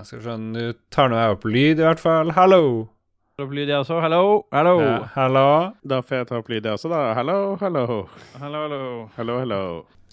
Skal vi se, nå tar nå jeg opp lyd i hvert fall. Hallo! Opp lyd jeg også. Hallo, hallo. Ja, hallo. Da får jeg ta opp lyd jeg også, da. Hallo, hallo. Hallo, hallo. Hallo, hallo.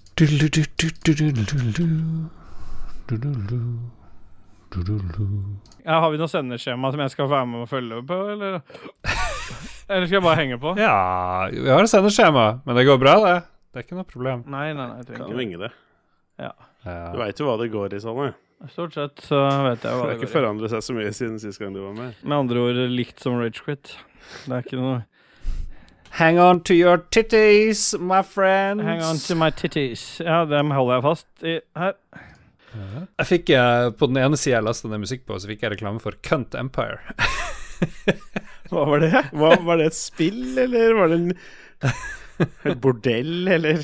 Ja, har vi noe sendeskjema som jeg skal være med og følge på, eller? Eller skal jeg bare henge på? Ja, vi har et sendeskjema, men det går bra, det. Det er ikke noe problem. Nei, jeg trenger Kan ikke. vinge det. Ja. Du vet jo hva det går i sånn, ja. Stort sett så vet jeg Det hva har det ikke går i. forandret seg så mye siden sist gang du var med. Med andre ord, likt som Rage Quit. Det er ikke noe... Hang on to your titties, my friends. Hang on to my titties. Ja, dem holder jeg fast i her. Jeg fikk på den ene siden jeg lastet ned musikk på, så fikk jeg reklame for Cunt Empire. Hva var det? Var det et spill, eller var det et bordell, eller?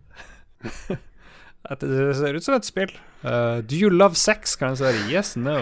Det ser ut som et spill. Do you love sex? Kan jeg svare yes, no.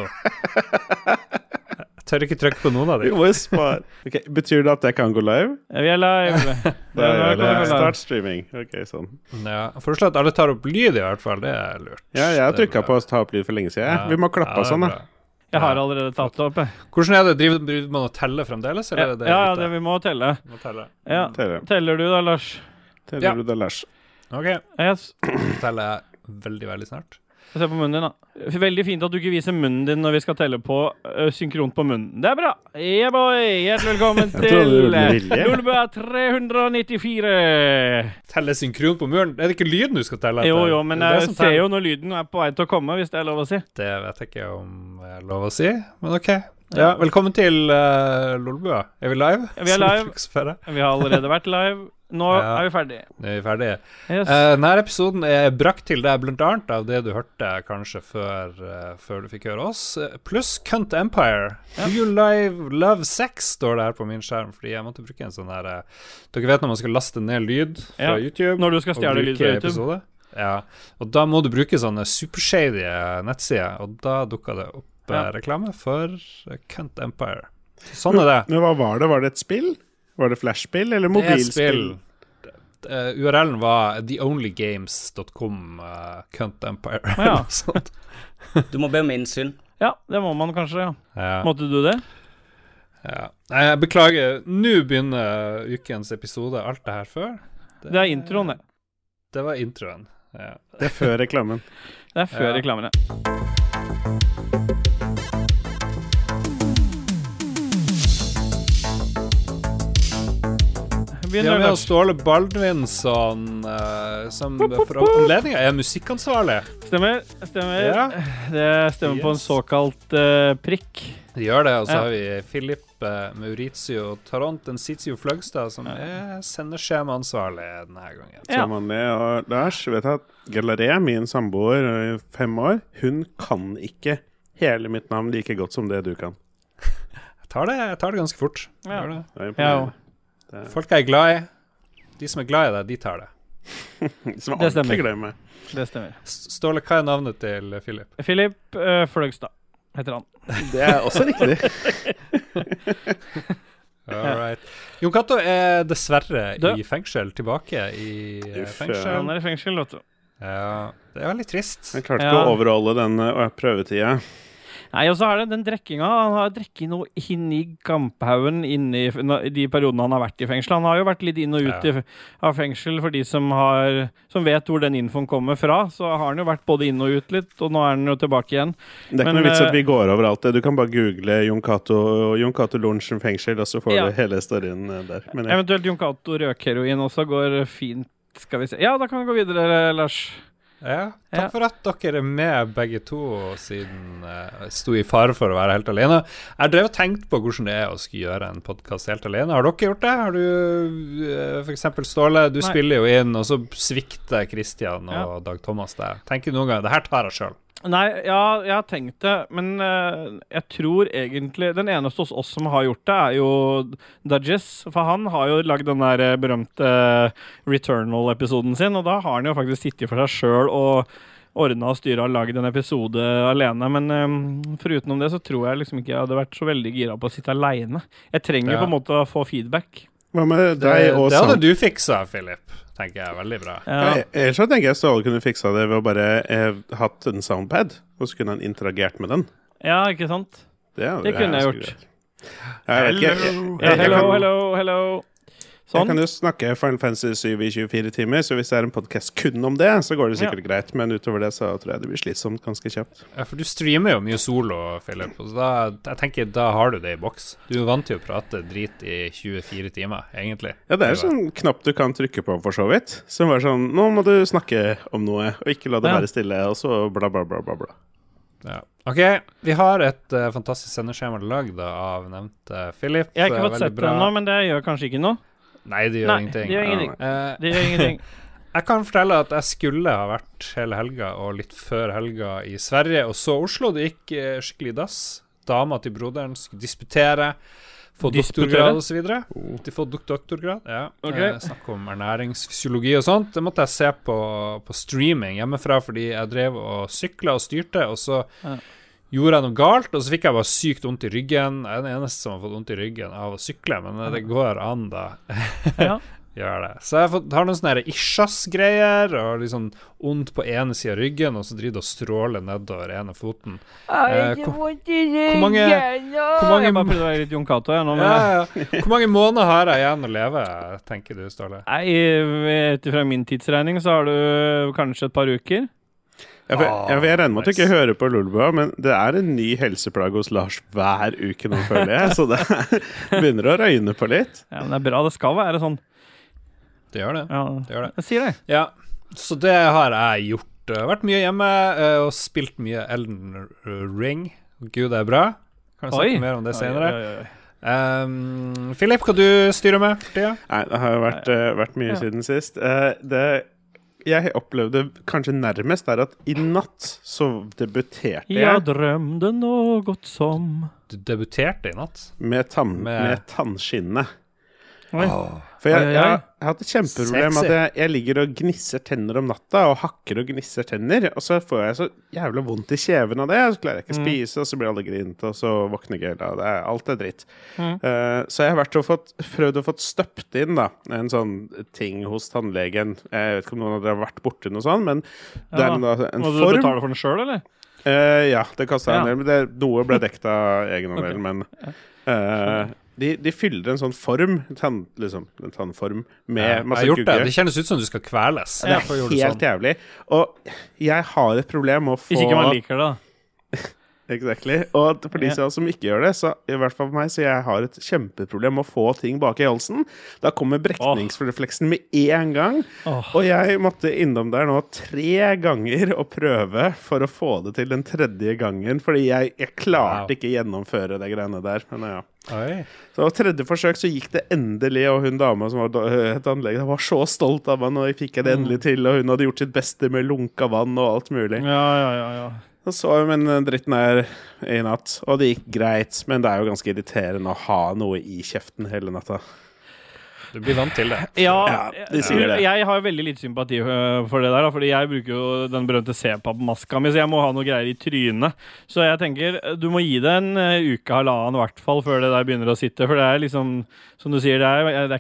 Jeg tør ikke trykke på noen av Vi dem. må jo spare. Ok, betyr det at jeg kan gå live? Vi er live. Da gjør jeg start streaming. Ok, sånn. Ja, foreslå at alle tar opp lyd i hvert fall, det er lurt. Ja, jeg har Det er trykket bra. på å ta opp lyd for lenge siden. Ja. Vi må klappe Ja, og sånn, det da. er bra. Jeg har allerede tatt det opp, jeg. Hvordan er det? Driver man å telle fremdeles, eller er det Ja, ute? det vi må telle. Må telle. Ja. Teller Teller du da, Lars? Teller Ja. du det, Lars? Ok, Yes. teller jeg veldig, veldig snart. Få se på munnen din, da. Veldig fint at du ikke viser munnen din når vi skal telle på synkront på munnen. Det er bra. Yeah, boy. Hjertelig velkommen Jeg trodde du til gjorde det med vilje. Lolbua 394. Telle synkron på muren? Er det ikke lyden du skal telle etter? Jo, men Det er det jeg som ser teller. jo når lyden er på vei til å komme, hvis det er lov å si. Det vet jeg ikke om jeg er lov å si, men ok. Ja, velkommen til Lolbua. Er vi live? Vi er live. live. Vi har allerede vært live. Nå Ja. er vi ferdige. Nå er vi ferdige. Yes. Denne episoden er brakt til deg blant annet av det du hørte kanskje før du fikk høre oss, pluss Cunt Empire. Ja. Do you love sex, står det her på min skjerm, fordi jeg måtte bruke en sånn her dere vet når man skal laste ned lyd fra Ja, YouTube når du skal og stjele lyd bruke fra YouTube. episode. Ja, og da må du bruke sånne supershady nettsider, og da dukket det opp reklame for Cunt Empire. Sånn er det. Men hva var det? Var det et spill? Var det flashspill eller Det er et mobilspill? spill. URL-en var theonlygames.com Cunt Empire. Ja. Sånt. Du må be om innsyn. Ja, det må man kanskje, ja. Ja. Måtte du det? Ja. Nei, jeg beklager. Nå begynner ukens episode. Alt det her før. Det er introen, det. Det var introen. Ja. Det er før reklamen. Det er før Ja. reklamen, ja. Vi har med oss Ståle Baldvinsson, som for anledningen er musikkansvarlig. Stemmer. Ja. Det stemmer på en Yes. såkalt prikk. Det gjør det, og så Ja. har vi Philip Maurizio Tarantensizio Fløgstad, som er sendeskjemaansvarlig denne gangen. Ja. Som vanlig. Og Lars, vet jeg at Gallaré, min samboer i 5 år, hun kan ikke hele mitt navn like godt som det du kan. Jeg tar det ganske fort. Ja. Gjør det. Det er Ja, imponerende. Folk jeg er glad i. De som er glad i deg, de tar det. Som Det stemmer. alltid glemmer. Det stemmer. Ståle, hva er navnet til Philip? Philip Fløgstad heter han. Det er også riktig. All right. Jon Cato er dessverre Død. i fengsel, tilbake i Uff, fengsel. Han er i fengsel, vet du. Ja, det er veldig trist. Jeg klarte Ja. ikke å overholde den prøvetida. Nei, og så er det den drekkinga. Han har drukket noe inn i kamphaugen i de periodene han har vært i fengsel. Han har jo vært litt inn og ut av fengsel for de som vet hvor den infoen kommer fra. Så har han jo vært både inn og ut litt, og nå er han jo tilbake igjen. Det er ikke Men, noe vits at vi går over alt det. Du kan bare google Jon Cato Lorentzen fengsel, og så får Ja. du hele storyen der. Men ja. Eventuelt Jon Cato røkheroin også går fint. Skal vi se. Ja, da kan vi gå videre, Lars. Ja, Ja. takk for at dere er med begge to, siden jeg sto i fare for å være helt alene. Jeg drev og tenkt på hvordan det er å skulle gjøre en podcast helt alene. Har dere gjort det? Har du, for eksempel Ståle, du Nei. spiller jo inn, og så svikter Christian og Ja. Dag Thomas deg. Tenker du noen gang, det her tar jeg selv. Nei, ja, jeg har tenkt det, men jeg tror egentlig den eneste hos oss som har gjort det, er jo Dudges. For han har jo lagd den der berømte Returnal-episoden sin, og da har han jo faktisk sittet for seg sjøl og ordna og styra og lagd en episode alene. Men foruten det så tror jeg liksom ikke jeg hadde vært så veldig gira på å sitte aleine. Jeg trenger Ja. på en måte å få feedback. Hva med Det, deg og det hadde Sam? du fiksa, Philip. Tenker jeg er veldig bra. Ja. Ellers så tenker jeg Ståle kunne fiksa det ved å bare hatt en soundpad, og så kunne han interagert med den. Ja, ikke sant? Det kunne jeg gjort. Jeg vet ikke. Hello. Sånn. Jeg kan jo snakke Final Fantasy 7 i 24 timer, så hvis det er en podcast kun om det, så går det sikkert greit, men utover det så tror jeg det blir slitsomt ganske kjapt. Ja, for du streamer jo mye solo, Philip, og så jeg tenker da har du det i boks. Du er vant til å prate drit i 24 timer, egentlig. Ja, det er sånn knapp du kan trykke på for så vidt, som var sånn, nå må du snakke om noe, og ikke la det være stille, og så bla bla bla bla bla. Ja. Ok, vi har et fantastisk sendeskjema lagd av nevnte Philip. Jeg har ikke fått sett det ennå, men det gjør kanskje ikke noe. Nei, det gjør ingenting. Det gjør ingenting. Jeg kan fortelle at jeg skulle ha vært hele helga og litt før helga i Sverige, og så Oslo. Det gikk skikkelig dass. Dama til broderen skulle disputere, få doktorgrad og så videre. De får doktorgrad, ja. Snakk om ernæringsfysiologi og sånt. Det måtte jeg se på streaming hjemmefra, fordi jeg drev og syklet og styrte, og så gjorde jeg noe galt, og så fikk jeg bare sykt vondt i ryggen. Jeg er den eneste som har fått vondt i ryggen av å sykle, men det går an da. Gjør det. Så jeg har noen sånne ischias-greier, og liksom vondt på ene siden av ryggen, og så driver det og stråler nedover ene foten. Hvor mange Jeg bare prøvde å være litt Jon Cato nå, Hvor mange måneder har jeg igjen å leve, tenker du, Ståle? Nei, fra min tidsregning så har du kanskje et par uker. Jeg regner med at du ikke hører på Lolbua, men det er en ny helseplage hos Lars hver uke nå, føler jeg, så det begynner å røyne på litt. Ja, men det er bra, det skal være sånn. Det gjør det. Jeg sier det. Ja, så det har jeg gjort. Vært mye hjemme og spilt mye Elden Ring. Gud, det er bra. Kan du snakke mer om det senere? Philip, hva du styrer med for tida? Nei, det har vært mye siden sist. Jeg opplevde kanskje nærmest at i natt så debuterte jeg. Jeg drømte noe godt som. Du debuterte i natt? Med tannskinnet. For jeg har hatt et kjempeproblem at jeg ligger og gnisser tenner om natta, og hakker og gnisser tenner, og så får jeg så jævlig vondt i kjeven av det, og så klarer jeg ikke å spise, og så blir alle grint, og så våkner jeg helt av det. Alt er dritt. Så jeg har prøvd å få støpt inn da, en sånn ting hos tannlegen. Jeg vet ikke om noen av dere har vært borti noe sånt, men det er da en form. Må du betale for den selv, eller? Ja, det kastet en del, men noe ble dekket av egenandel, men de fyller en sånn form, en tannform med masse gugge. Det kjennes ut som du skal kveles. Det er helt jævlig. Og jeg har et problem med å få... Hvis ikke man liker det, da. Exactly. Og for de som ikke gjør det, så i hvert fall for meg, så jeg har et kjempeproblem med å få ting bak i halsen. Da kommer brekningsrefleksen med en gang. Og jeg måtte innom der nå 3 ganger og prøve for å få det til den 3. gangen, fordi jeg klarte ikke gjennomføre det greiene der. Men ja. Så 3. forsøk så gikk det endelig, og hun dama som var tannlege var så stolt av meg, og fikk jeg det endelig til, og hun hadde gjort sitt beste med lunka vann og alt mulig. Ja. Så jeg men dritten her i natt, og det gikk greit, men det er jo ganske irriterende å ha noe i kjeften hele natta. Du blir vant til det. Ja, de sier det. Jeg har veldig litt sympati for det der, fordi jeg bruker jo den berømte C-pap-maska mi, så jeg må ha noe greier i trynet. Så jeg tenker, du må gi det en uke, halvannen i hvert fall, før det der begynner å sitte, for det er liksom, som du sier, det er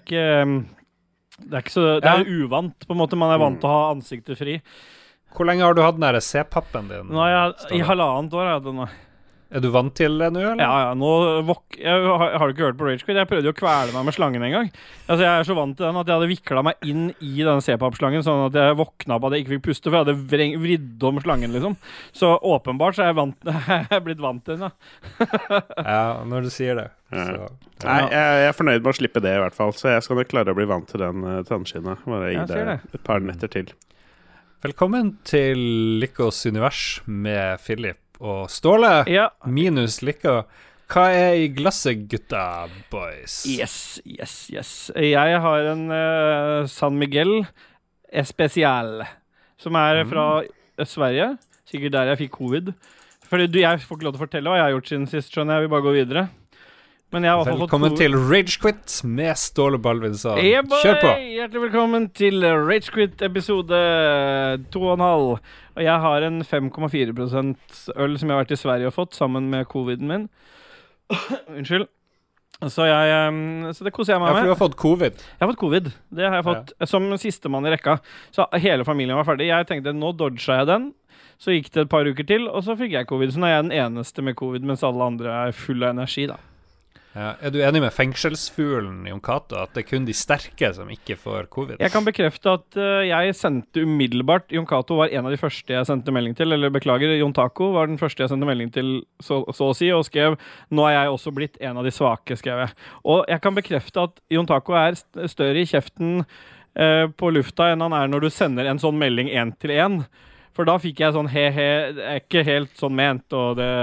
ikke så, det er uvant, på en måte, man er vant til å ha ansiktet fri. Hvor lenge har du hatt den der C-pappen din? Nå i halvannet år har jeg den. Er du vant til det nå, eller? Ja, har du ikke hørt på Rage Quit? Jeg prøvde jo å kvele meg med slangen en gang. Altså, jeg er så vant til den at jeg hadde viklet meg inn i denne C-pap-slangen, sånn at jeg våkna på at jeg ikke fikk puste, for jeg hadde vridd om slangen, liksom. Så åpenbart så er jeg blitt vant til den, ja, når du sier det. Så. Nei, jeg er fornøyd med å slippe det i hvert fall, så jeg skal nok klare å bli vant til den tannskinnet. Bare gi det et par netter til. Velkommen til Lykkos univers med Philip og Ståle, minus Lykka. Hva er i glasset, gutta boys? Yes. Jeg har en San Miguel Especial, som er fra Sverige. Sikkert der jeg fikk covid. Fordi jeg får ikke lov til å fortelle hva jeg har gjort siden sist, skjønner jeg. Vi bare går videre. Men jeg har velkommen til Rage Quit med Ståle Baldvinsson. Kjør på! Hjertelig velkommen til Rage Quit episode 2,5. Og jeg har en 5,4% øl som jeg har vært i Sverige og fått, sammen med coviden min. Unnskyld. Så det koser jeg meg Ja, for med. du har fått covid. Jeg har fått covid. Det har jeg fått som sistemann i rekka. Så hele familien var ferdig. Jeg tenkte, nå dodget jeg den. Så gikk det et par uker til, og så fikk jeg covid. Så nå er jeg den eneste med covid, mens alle andre er full av energi, da. Ja. Er du enig med fengselsfuglen Jon Cato, at det er kun de sterke som ikke får covid? Jeg kan bekrefte at jeg sendte umiddelbart. Jon Cato var en av de første jeg sendte melding til. Eller beklager, Jon Taco var den første jeg sendte melding til, så å si, og skrev nå er jeg også blitt en av de svake, skrev jeg. Og jeg kan bekrefte at Jon Taco er større i kjeften på lufta enn han er når du sender en sånn melding 1 til 1. For da fikk jeg sånn he-he, det er ikke helt sånn ment, og det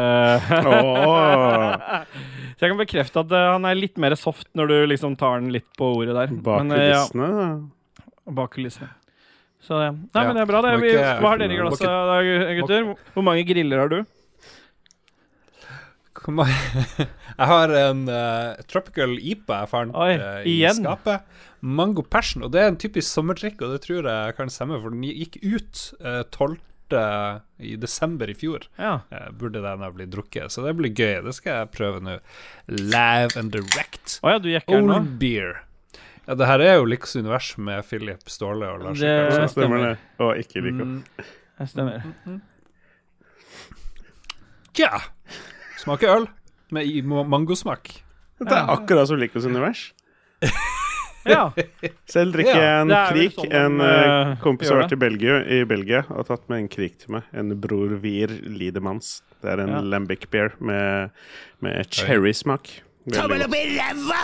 Så jeg kan bekrefte at han er litt mer soft når du liksom tar den litt på ordet der. Bak kulissene. Bak kulissene. Så det. Nei, men det er bra det. Hva har dere i glasset da, gutter? Hvor mange griller har du? Jeg har en Tropical IPA jeg fant i skapet. Mango Passion, og det er en typisk sommerdrikk, og det tror jeg kan stemme, for den gikk ut 12. i desember i fjor. Burde den ha blitt drukket, så det blir gøy. Det skal jeg prøve nå. Live and direct. Du jekker nå? Old beer. Ja, det her er jo Liks univers med Philip Ståle og Lars. Det stemmer det. Og ikke Lico. Det stemmer. Ja. Smaker øl med mangosmak. Det er akkurat som Likos univers. Ja. Selv drikker jeg en krik. Sånn en kompis har vært i Belgia og tatt med en krik til meg. En Bror Vier Lidemans. Det er en lambic beer med cherry-smak. Tommel opp i ræva!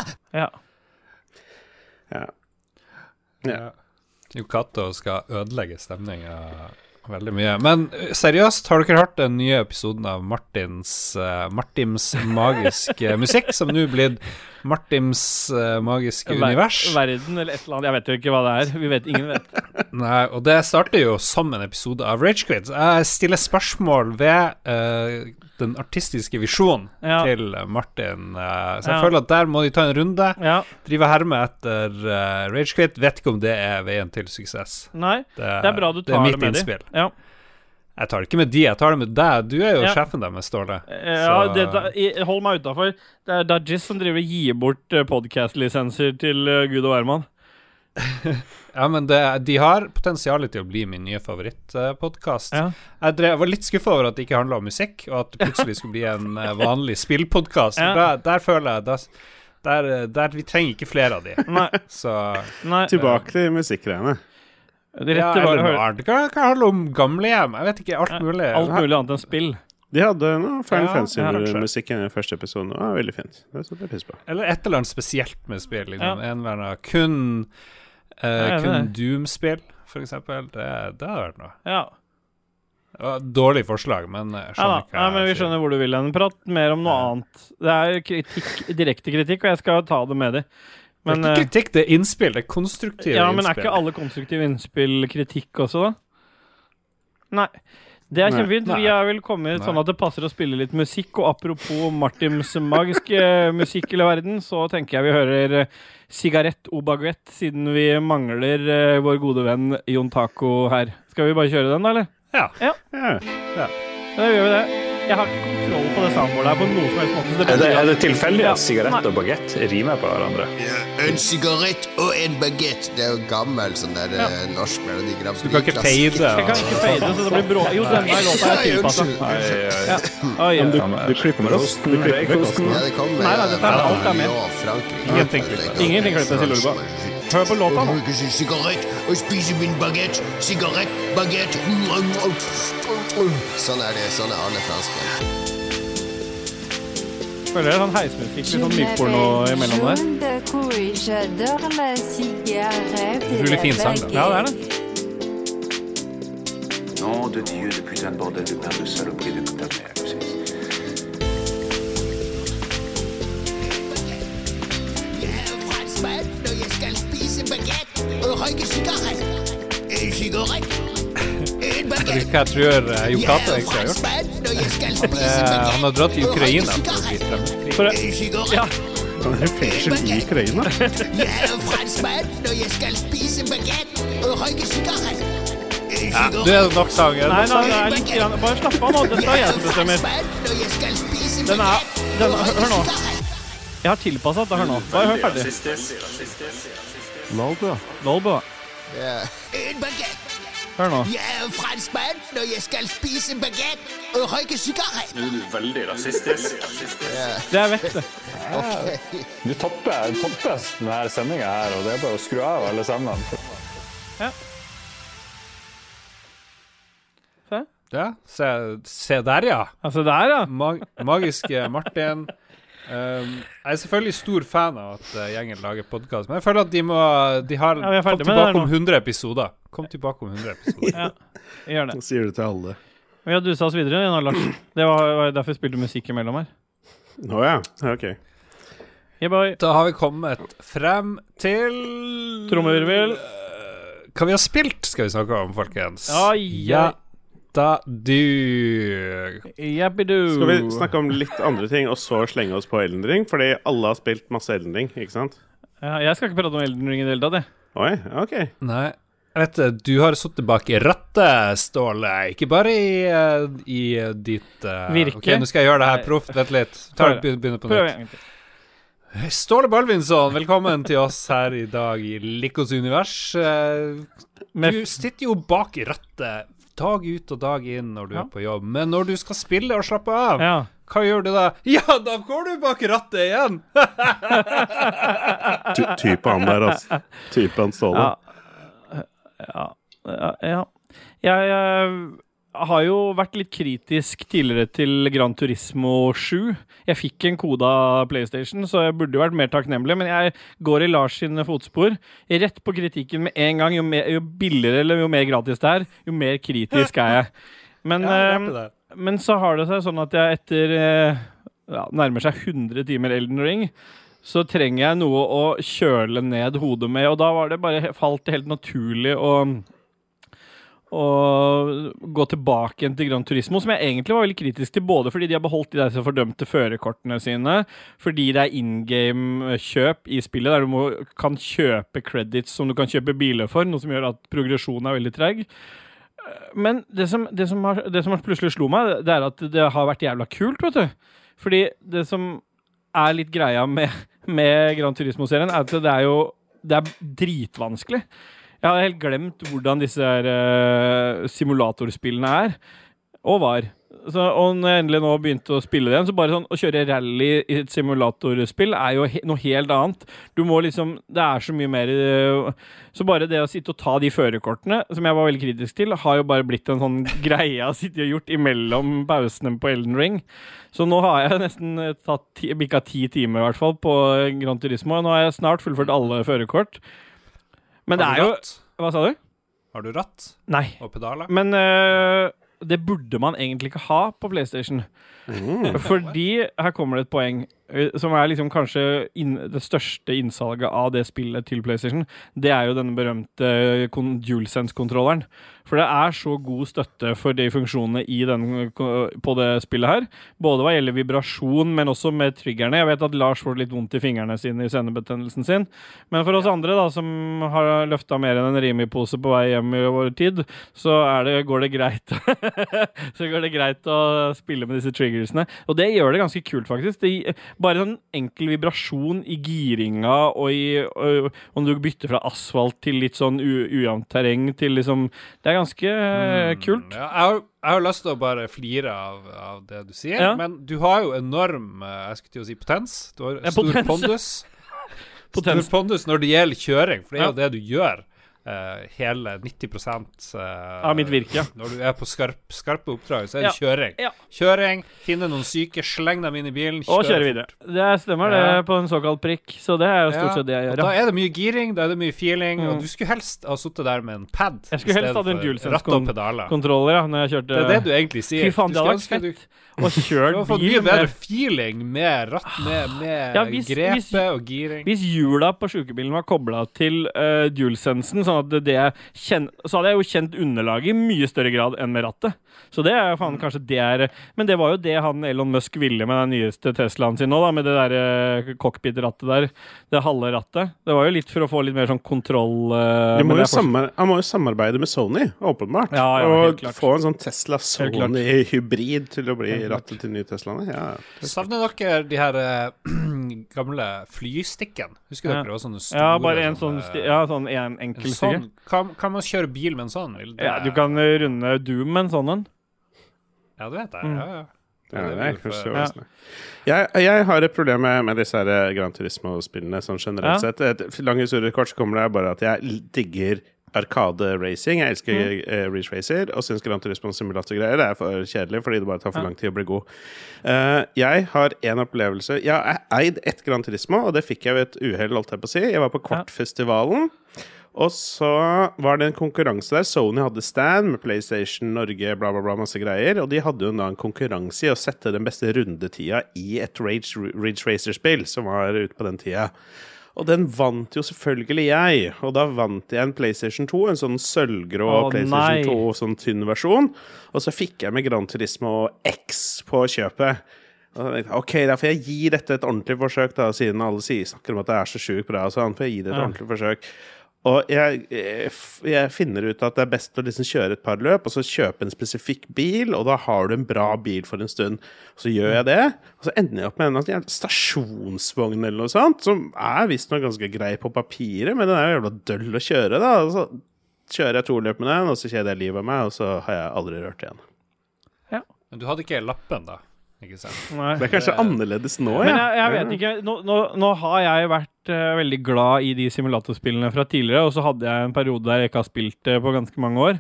Ja. Jon Cato skal ødelegge stemningen veldig mye. Men seriøst, har dere hørt den nye episoden av Martins magisk musikk, som nå blitt Martins magiske univers? Verden eller et eller annet, jeg vet jo ikke hva det er. Ingen vet. Nei, og det starter jo som en episode av Ragequid. Jeg stiller spørsmål ved den artistiske visjonen til Martin. Så jeg føler at der må de ta en runde. Drive herme etter Ragequid. Vet ikke om det er veien til suksess. Nei, det er bra du tar det med innspill. Jeg tar det ikke med de, jeg tar det med deg. Du er jo sjefen der med Ståle. Hold meg utenfor. Det er Dajis som driver og gir bort podcast-lisenser til Gud og hvermann. Ja, men de har potensialet til å bli min nye favorittpodcast. Jeg var litt skuffet over at det ikke handlet om musikk, og at det plutselig skulle bli en vanlig spillpodcast. Der føler jeg vi trenger ikke flere av de. Tilbake til musikkgreiene. Det kan handle om gamlehjem. Jeg vet ikke, alt mulig. Alt mulig annet enn spill. De hadde noe Final Fantasy-musikken i den første episoden. Det var veldig fint. Det satte jeg pris på. Eller et eller annet spesielt med spill. Liksom. En eller annen kun Doom-spill, for eksempel. Det hadde vært noe. Dårlig forslag, men jeg skjønner ikke. Men vi skjønner hvor du vil hen. Prat mer om noe annet. Det er direkte kritikk, og jeg skal ta det med deg. Men, det er ikke kritikk, det er innspill. Det er konstruktive innspill. Men er ikke alle konstruktive innspill kritikk også, da? Nei. Det er kjempefint. Vi er vel kommet sånn at det passer å spille litt musikk. Og apropos Martins magiske musikk i verden, så tenker jeg vi hører Sigarett og Baguette, siden vi mangler vår gode venn Jon Taco her. Skal vi bare kjøre den, da, eller? Ja. Da gjør vi det. Jeg har ikke kontroll på det soundboardet her på noe som helst måte. Er det tilfeldig at sigarett og baguette rimer på hverandre? En sigarett og en baguette. Det er jo gammel sånn der norsk melodi. Du kan ikke feide. Jeg kan ikke feide, så det blir brå. Jo, denne låta er tilpasset. Du klipper med ost. Du klipper med osten. Ja, det kommer. Nei, dette er alt er med. Ingenting klippet til Lulba. Hør på låta nå. Bruker sin sigarett og spiser min baguette. Sigarett, baguette. Sånn er det. Sånn er alle franskmenn. Føler jeg sånn heismusikk, litt sånn mykporno imellom der. Utrolig fin sang, da. Ja, det er det. Nom de Dieu, de putain de bordel de merde de saloperie de ta mère. Hva jeg tror Jon Cato egentlig har gjort? Han har dratt til Ukraina for å bli fremmedkrig. Ja. Han er fengsel i Ukraina. Jeg er franskmann, og jeg skal spise baguette og røyke sigarett. Du er nok sangen. Nei, det er litt grann. Bare slapp av nå, dette er jeg som bestemmer. Hør nå. Jeg har tilpasset det her nå. Hør ferdig. Lolbua. Ja. En baguette. Hør nå. Jeg er franskmann når jeg skal spise baguette og røyke sigaret. Nå er du veldig rasistisk. Det jeg vet det. Okay. Du topper denne sendingen her, og det er bare å skru av alle sammen. Ja. Se. Ja, se der, ja. Altså der, ja. Magiske Martin. Jeg er selvfølgelig stor fan av at gjengen lager podcast, men jeg føler at de har kommet tilbake om 100 episoder. Ja, gjør det. Så sier du til alle. Vi har duset oss videre nå, Lars. Det var derfor vi spilte musikk imellom her. Ja, ok. Yeah, boy. Da har vi kommet frem til Trommevirvel. Hva vi har spilt skal vi snakke om, folkens. Ja. Jappidoo. Skal vi snakke om litt andre ting og så slenge oss på Elden Ring? Fordi alle har spilt masse Elden Ring, ikke sant? Ja, jeg skal ikke prate om Elden Ring i det hele tatt, jeg. Oi, ok. Nei, jeg vet du har suttet bak i rattet, Ståle. Ikke bare i ditt Virke. Ok, nå skal jeg gjøre det her proff. Vent litt. Begynner på nytt. Ståle Balvinsson, velkommen til oss her i dag i Likos univers. Du sitter jo bak i rattet dag ut og dag inn når du er på jobb. Men når du skal spille og slappe av, hva gjør du da? Ja, da går du bak rattet igjen! Type han der, altså. Type han Ståle. Ja. Jeg har jo vært litt kritisk tidligere til Gran Turismo 7. Jeg fikk en kode av PlayStation, så jeg burde jo vært mer takknemlig, men jeg går i Lars sine fotspor. Rett på kritikken med en gang. Jo billigere eller jo mer gratis det er, jo mer kritisk er jeg. Men så har det seg sånn at jeg etter nærmer seg 100 timer Elden Ring, så trenger jeg noe å kjøle ned hodet med, og da var det bare falt helt naturlig å gå tilbake igjen til Gran Turismo, som jeg egentlig var veldig kritisk til, både fordi de har beholdt de der så fordømte førerkortene sine, fordi det er in-game-kjøp i spillet, der du kan kjøpe credits som du kan kjøpe biler for, noe som gjør at progresjonen er veldig treg. Men det som plutselig slo meg, det er at det har vært jævla kult, vet du. Fordi det som er litt greia med Gran Turismo-serien, er at det er dritvanskelig. Jeg har helt glemt hvordan disse simulatorspillene er, og var. Og når jeg endelig nå begynte å spille det igjen, så bare sånn, å kjøre rally i et simulatorspill er jo noe helt annet. Du må liksom, det er så mye mer, så bare det å sitte og ta de førerkortene, som jeg var veldig kritisk til, har jo bare blitt en sånn greie å sitte og gjort imellom pausene på Elden Ring. Så nå har jeg nesten bikka 10 timer i hvert fall på Gran Turismo, og nå har jeg snart fullført alle førerkort. Men det er jo... Hva sa du? Har du ratt? Nei. Og pedaler? Men det burde man egentlig ikke ha på PlayStation. Fordi, her kommer det et poeng, som er liksom kanskje det største innsalget av det spillet til PlayStation. Det er jo denne berømte DualSense-kontrolleren. For det er så god støtte for de funksjonene på det spillet her. Både hva gjelder vibrasjon, men også med triggerne. Jeg vet at Lars får litt vondt i fingrene sine i senebetennelsen sin. Men for oss andre da, som har løftet mer enn en Rimi-pose på vei hjem i vår tid, så går det greit. Så går det greit å spille med disse triggersene. Og det gjør det ganske kult, faktisk. Bare sånn enkel vibrasjon i giringa, og om du bytter fra asfalt til litt sånn ujevnt terreng til liksom... Det er ganske kult. Ja, jeg har lyst til å bare flire av det du sier, men du har jo enorm, jeg skulle til å si potens. Du har stor pondus. Stor pondus når det gjelder kjøring, for det er jo det du gjør. Hele 90% av mitt virke. Når du er på skarpe oppdrag, så er det kjøring. Kjøring, finne noen syke, sleng dem inn i bilen, og kjøre videre. Det stemmer det på en såkalt prikk, så det er jo stort sett det jeg gjør. Og da er det mye giring, da er det mye feeling, og du skulle helst ha suttet der med en pad. Jeg skulle helst ha en DualSense-kontroller når jeg kjørte. Det er det du egentlig sier. Fy faen, det hadde vært fett. Og kjørt bil. Du har fått mye bedre feeling med ratt, med grepet og giring. Hvis hjula på sykebilen var koblet til DualSensen, sånn at så hadde jeg jo kjent underlaget i mye større grad enn med rattet. Så det er faen kanskje men det var jo det Elon Musk ville med den nyeste Teslaen sin nå da, med det der cockpit-rattet der, det halve rattet. Det var jo litt for å få litt mer sånn kontroll. Han må jo samarbeide med Sony, åpenbart. Og få en sånn Tesla-Sony-hybrid til å bli rattet til nye Teslaene. Savner dere de her gamle flystikken. Husker dere det var sånne store? Ja, bare en sånn enkel sånn, kan man kjøre bil med en sånn? Ja, du kan runde Doom med en sånn en. Ja, det vet jeg. Ja. Ja, det er forståelig. Jeg har et problem med disse her Gran Turismo-spillene sånn generelt sett. Et lang historie kort så kommer det bare at jeg digger Arkade-racing. Jeg elsker Ridge Racer og synes Gran Turismo simulator-greier det er for kjedelig, fordi det bare tar for lang tid å bli god. Jeg har en opplevelse. Jeg har eid ett Gran Turismo, og det fikk jeg ved et uheld, holdt jeg på å si. Jeg var på Kortfestivalen, og så var det en konkurranse der. Sony hadde stand med PlayStation Norge, bla bla bla, masse greier, og de hadde jo da en konkurranse i å sette den beste rundetida i et Ridge Racer-spill som var ute på den tida. Og den vant jo selvfølgelig jeg, og da vant jeg en PlayStation 2, en sånn sølvgrå PlayStation 2, sånn tynn versjon, og så fikk jeg med Gran Turismo X på kjøpet. Og da tenkte jeg, ok, da får jeg gi dette et ordentlig forsøk da, siden alle snakker om at det er så sjukt bra, så får jeg gi det et ordentlig forsøk. Og jeg finner ut at det er best å liksom kjøre et par løp, og så kjøpe en spesifikk bil, og da har du en bra bil for en stund. Så gjør jeg det, og så ender jeg opp med en stasjonsvogn eller noe sånt, som visst nok ganske grei på papiret, men den er jo jævla døll å kjøre da. Og så kjører jeg 2 løp med den, og så kjeder jeg livet av meg, og så har jeg aldri rørt igjen. Ja. Men du hadde ikke lappen da? Ikke sant? Det er kanskje annerledes nå, Men jeg vet ikke, nå har jeg vært veldig glad i de simulatorspillene fra tidligere, og så hadde jeg en periode der jeg ikke har spilt på ganske mange år.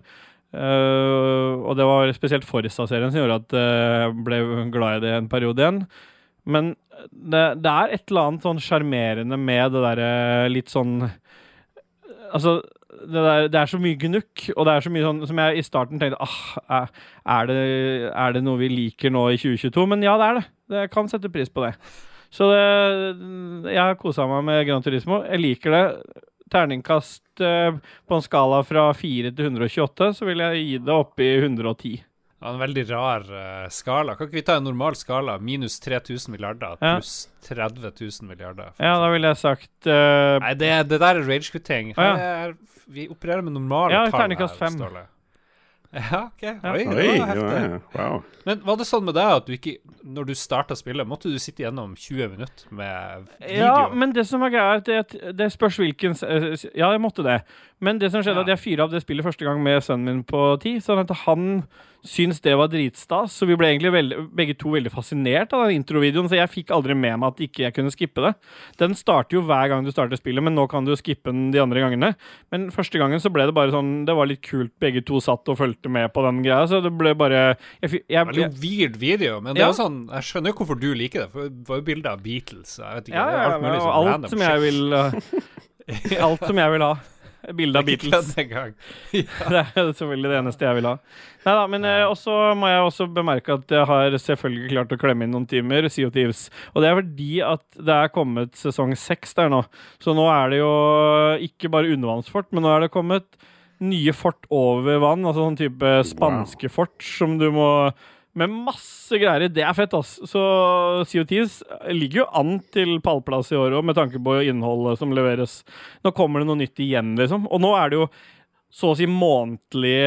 Og det var spesielt Forza-serien som gjorde at jeg ble glad i det en periode igjen. Men det er et eller annet sånn charmerende med det der litt sånn... Altså... Det er så mye gnukk, og det er så mye sånn som jeg i starten tenkte, er det noe vi liker nå i 2022? Men ja, det er det. Jeg kan sette pris på det. Så jeg har koset meg med Gran Turismo. Jeg liker det. Terningkast på en skala fra 4 til 128, så vil jeg gi det opp i 110. Ja, en veldig rar skala. Kan ikke vi ta en normal skala? Minus 3000 milliarder, pluss 30 000 milliarder. Ja, da ville jeg sagt... Nei, det der er rage-kvitting. Vi opererer med normale tall. Ja, terningkast 5. Ja, ok. Oi, det var heftig. Wow. Men var det sånn med deg at du ikke, når du startet spillet, måtte du sitte gjennom 20 minutter med video? Ja, men det som var greit er at det spørs hvilken... Ja, jeg måtte det. Men det som skjedde at jeg fyret av det spillet første gang med sønnen min på 10, sånn at han syns det var dritstas, så vi ble egentlig begge to veldig fascinert av den introvideoen, så jeg fikk aldri med meg at ikke jeg kunne skippe det. Den starter jo hver gang du starter spillet, men nå kan du skippe den de andre gangene. Men første gangen så ble det bare sånn, det var litt kult, begge to satt og følte med på den greia, så det ble bare... Veldig weird video, men det er jo sånn, jeg skjønner jo hvorfor du liker det, for det var jo bilder av Beatles, jeg vet ikke, alt mulig sånn random som jeg vil... alt som jeg vil ha. Bilde av Beatles. Det er selvfølgelig det eneste jeg vil ha. Neida, men også må jeg også bemerke at jeg har selvfølgelig klart å klemme inn noen timer Sea of Thieves. Og det er fordi at det er kommet sesong 6 der nå. Så nå er det jo ikke bare undervannsfort, men nå er det kommet nye fort over vann, altså sånn type spanske fort som du må... Med masse greier. Det er fett, ass. Så Sea of Thieves ligger jo an til pallplass i år også, med tanke på innholdet som leveres. Nå kommer det noe nytt igjen, liksom. Og nå er det jo så å si månedlig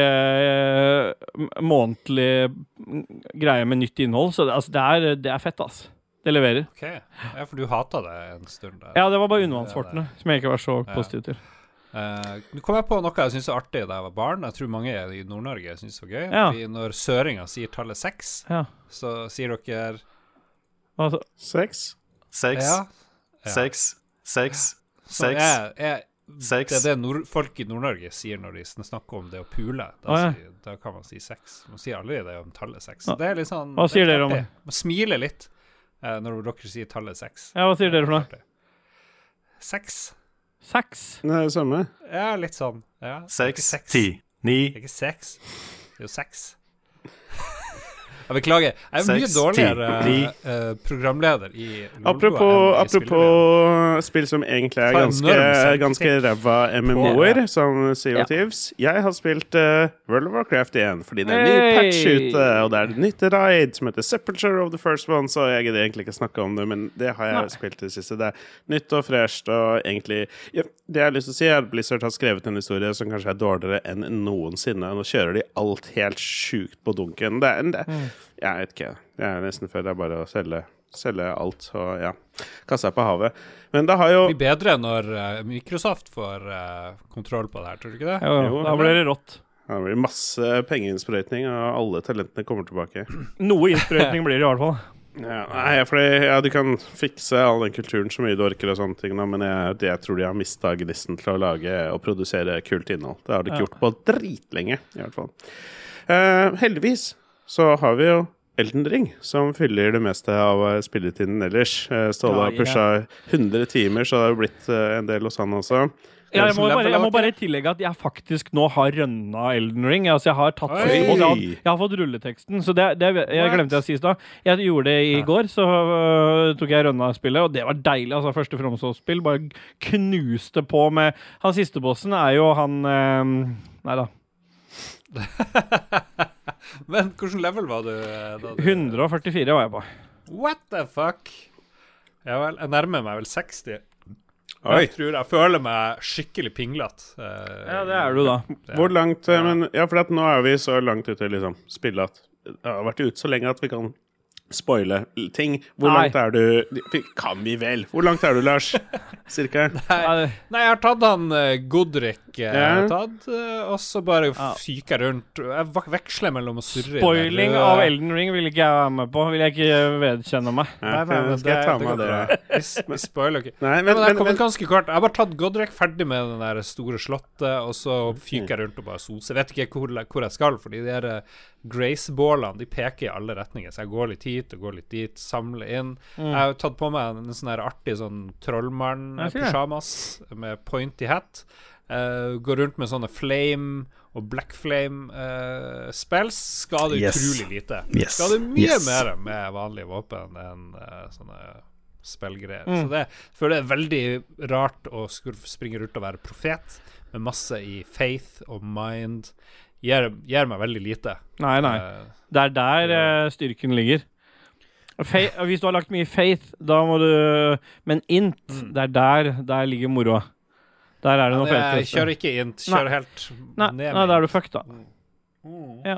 greie med nytt innhold. Så det er fett, ass. Det leverer. Ok. Ja, for du hatet det en stund der. Ja, det var bare undervannsfortene som jeg ikke var så positiv til. Nå kom jeg på noe jeg synes er artig da jeg var barn. Jeg tror mange i Nord-Norge synes det var gøy. Fordi når søringer sier tallet 6, så sier dere 6? 6. 6. 6. 6. Det er det folk i Nord-Norge sier når de snakker om det å pule. Da kan man si 6. Man sier aldri det om tallet 6. Det er litt sånn, hva sier dere om det? Man smiler litt når dere sier tallet 6. Ja, hva sier dere for noe? 6. 6? Det er det samme. Ja, litt sånn. 6, 10, 9. Ikke 6. Det er jo 6. Jeg beklager. Jeg er mye dårligere programleder i Lolbua. Apropos spill som egentlig er ganske ræva MMO-er, som Sea of Thieves. Jeg har spilt World of Warcraft igjen, fordi det er en ny patch ute, og det er et nytt raid som heter Sepulture of the First One, så jeg gidder egentlig ikke snakke om det, men det har jeg spilt til det siste. Det er nytt og fresht, og egentlig... Ja, det jeg har lyst til å si er at Blizzard har skrevet en historie som kanskje er dårligere enn noensinne. Nå kjører de alt helt sjukt på dunken. Jeg vet ikke. Det er nesten før det er bare å selge selge alt og kaste seg på havet. Men det har jo... Det blir bedre når Microsoft får kontroll på det her, tror du ikke det? Jo, da blir det rått. Det blir masse pengeinnsprøytning, og alle talentene kommer tilbake. Noe innsprøytning blir det i hvert fall. Du kan fikse all den kulturen så mye du orker og sånne ting, men jeg tror de har mistet gnisten til å lage og produsere kult innhold. Det har de ikke gjort på dritlenge, i hvert fall. Heldigvis så har vi jo Elden Ring, som fyller det meste av spilletiden ellers. Ståle har pushet 100 timer, så det har jo blitt en del hos han også. Jeg må bare tillegge at jeg faktisk nå har rønna Elden Ring. Altså jeg har tatt jeg har fått rulleteksten, så det jeg glemte å si i stad. Jeg gjorde det i går, så tok jeg rønna spillet, og det var deilig. Altså første FromSoft-spill, bare knuste på med... Han siste bossen er jo han... Neida. Men hvordan level var du? 144 var jeg på. What the fuck? Jeg nærmer meg vel 60. Jeg føler meg skikkelig pinglet. Ja, det er du da. Hvor langt, for at nå er vi så langt ute liksom, spillet at det har vært ute så lenge at vi kan spoile ting. Hvor langt er du? Kan vi vel? Hvor langt er du, Lars? Cirka? Nei, jeg har tatt han Godric, og så bare fyker rundt. Jeg veksler mellom å surre. Spoiling av Elden Ring vil ikke jeg være med på. Vil jeg ikke vedkjenne meg. Nei, skal jeg ta med det? Vi spoiler ikke. Nei, men jeg har kommet ganske kort. Jeg har bare tatt Godric ferdig med den der store slottet, og så fyker jeg rundt og bare soser. Jeg vet ikke hvor jeg skal, fordi de der Grace-bålene, de peker i alle retninger, så jeg går litt hit og går litt dit, samler inn. Jeg har tatt på meg en sånn her artig sånn trollmann-pyjamas med pointy hat. Går rundt med sånne flame og black flame spells. Skader utrolig lite. Skader mye mer med vanlige våpen enn sånne spillgreier. Så det føler jeg er veldig rart å springe rundt og være profet med masse i faith og mind. Gir meg veldig lite. Nei. Det er der styrken ligger. Hvis du har lagt mye faith, da må du... Men int, det er der ligger moroa. Der er det noe felt. Jeg kjører ikke int, kjører helt ned. Nei, da er du fucked da. Ja.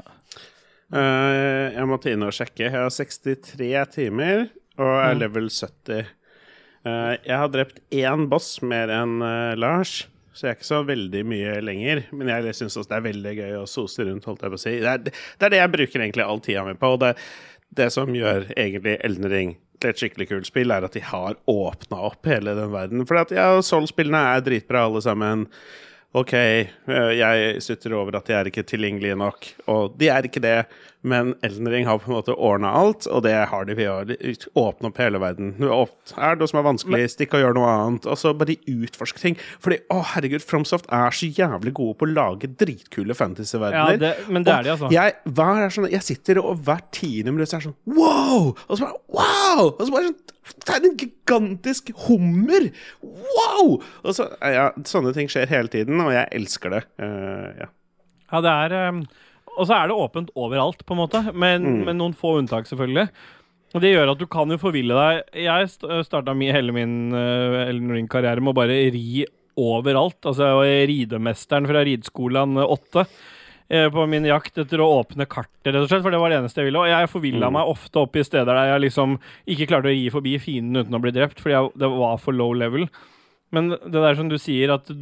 Jeg måtte inn og sjekke. Jeg har 63 timer, og er level 70. Jeg har drept 1 boss mer enn Lars, så jeg er ikke så veldig mye lenger. Men jeg synes også det er veldig gøy å sose rundt, holdt jeg på å si. Det er det jeg bruker egentlig all tida med på, og det som gjør egentlig Elden Ring til et skikkelig kult spill, er at de har åpnet opp hele den verden. For at Soul-spillene er dritbra alle sammen. Ok, jeg sitter over at de er ikke tilgjengelige nok, og de er ikke det, men Elden Ring har på en måte ordnet alt, og det har de ved å åpne opp hele verden. Er det noe som er vanskelig, stikk og gjør noe annet, og så bare utforske ting. Fordi, herregud, FromSoft er så jævlig gode på å lage dritkule fantasy-verdener. Ja, men det er de, altså. Jeg sitter og hver 10. minutt så er sånn, wow! Og så bare, wow! Og så bare sånn, det er en gigantisk hummer! Wow! Og så, sånne ting skjer hele tiden, og jeg elsker det. Ja, det er... Og så er det åpent overalt, på en måte, men noen få unntak, selvfølgelig. Og det gjør at du kan jo forville deg. Jeg startet hele min Elden Ring-karriere med å bare ri overalt. Altså, jeg var ridemesteren fra rideskolen 8 på min jakt etter å åpne kartet, rett og slett, for det var det eneste jeg ville. Og jeg forvillet meg ofte opp i steder der jeg liksom ikke klarte å ri forbi fienden uten å bli drept, fordi det var for low level. Men det der som du sier, at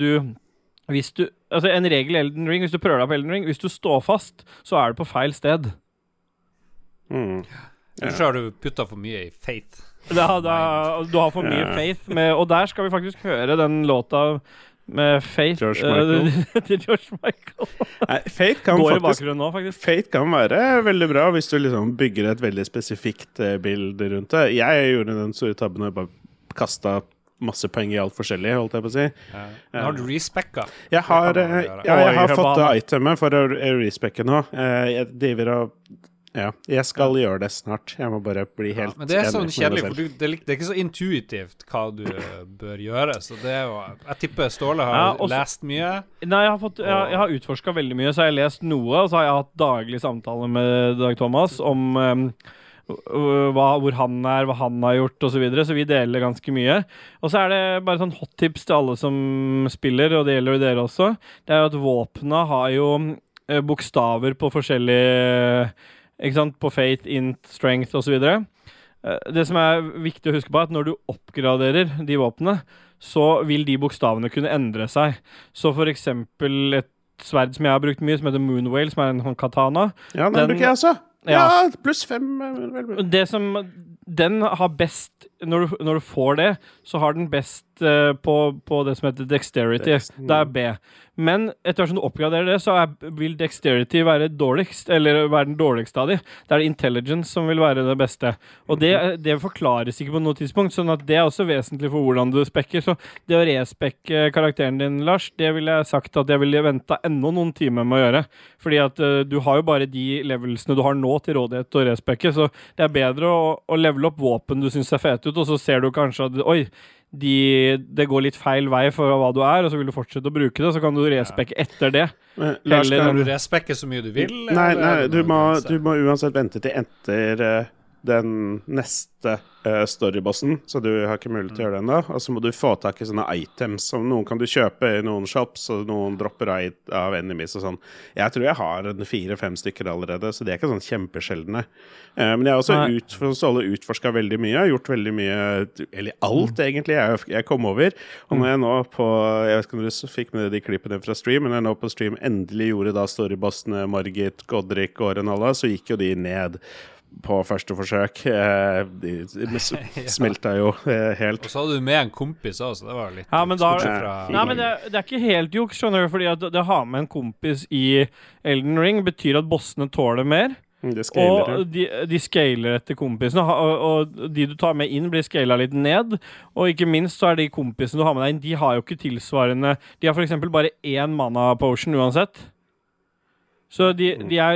en regel i Elden Ring, hvis du prøver deg på Elden Ring, hvis du står fast, så er du på feil sted. Eller så har du puttet for mye i faith. Du har for mye faith, og der skal vi faktisk høre den låta med faith til George Michael. Faith kan går i bakgrunnen nå, faktisk. Faith kan være veldig bra hvis du liksom bygger et veldig spesifikt bilde rundt det. Jeg gjorde den store tabben og bare kastet masse poeng i alt forskjellig, holdt jeg på å si. Har du respecka? Jeg har fått itemet for å respecke nå. Jeg skal gjøre det snart. Jeg må bare bli helt... men det er sånn kjedelig, for det er ikke så intuitivt hva du bør gjøre, så det er jo... Jeg tipper Ståle har lest mye. Nei, jeg har utforsket veldig mye, så har jeg lest noe, og så har jeg hatt daglig samtale med Dag Thomas om... hvor han er, hva han har gjort og så videre, så vi deler ganske mye. Og så er det bare sånn hot tips til alle som spiller, og det gjelder jo dere også. Det er jo at våpnene har jo bokstaver på forskjellige, ikke sant, på faith, int, strength og så videre. det som viktig å huske på at når du oppgraderer de våpnene, så vil de bokstavene kunne endre seg. Så for eksempel et sverd som jeg har brukt mye, som heter Moonwale, som en katana. Ja, den bruker jeg også. Ja, +5. Det som den har best, når du får det, så har den best på det som heter Dexterity. Det B. Men etter hvert som du oppgraderer det, så vil Dexterity være dårligst, eller være den dårligste av de. Det det Intelligence som vil være det beste. Og det forklares ikke på noe tidspunkt, sånn at det også vesentlig for hvordan du spekker. Så det å respekke karakteren din, Lars, det ville jeg sagt at jeg ville vente enda noen timer med å gjøre. Fordi at du har jo bare de levelsene du har nå til rådighet til å respekke, så det bedre å levele opp våpen du synes ser fet ut, og så ser du kanskje at, oi, det går litt feil vei for hva du og så vil du fortsette å bruke det, så kan du respekke etter det. Lars, kan du respekke så mye du vil? Nei, du må uansett vente til etter den neste storybossen, så du har ikke mulighet til å gjøre det enda. Og så må du få tak i sånne items, som noen kan du kjøpe i noen shops, og noen dropper av enemies og sånn. Jeg tror jeg har 4-5 stykker allerede, så det ikke sånn kjempesjeldne. Men jeg har også utforsket veldig mye, jeg har gjort veldig mye, eller alt egentlig, jeg kom over. Og når jeg nå jeg vet ikke om du fikk med de klippene fra stream, men jeg nå på stream endelig gjorde da storybossene Margit, Godric og Renala, så gikk jo de ned på første forsøk. De smelta jo helt. Og så hadde du med en kompis også, så det var litt... Ja, men nei, men det ikke helt juks, skjønner du, fordi at det har med en kompis i Elden Ring betyr at bossene tåler mer. Og de scaler etter kompisene, og de du tar med inn blir scalet litt ned, og ikke minst så de kompisene du har med deg inn, de har jo ikke tilsvarende, de har for eksempel bare 1 mana potion uansett. Så de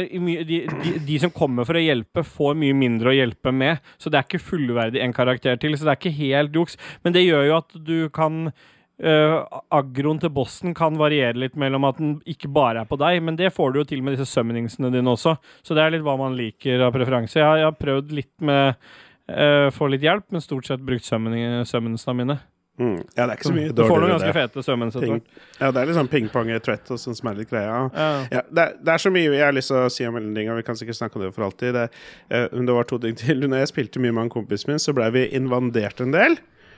som kommer for å hjelpe får mye mindre å hjelpe med, så det ikke fullverdig en karakter til, så det ikke helt juks, men det gjør jo at du kan aggroen til bossen kan variere litt mellom at den ikke bare på deg, men det får du jo til med disse summoningsene dine også, så det litt hva man liker av preferanse. Jeg har prøvd litt med få litt hjelp, men stort sett brukt summoningsene mine. Ja, det ikke så mye dårligere. Du får noen ganske fete summons. Ja, det litt sånn ping-pong-threat og sånn som litt greia. Ja, det så mye jeg har lyst til å si om en ting, og vi kan sikkert snakke om det for alltid. Det var 2 ting til. Når jeg spilte mye med en kompis min, så ble vi invadert en del.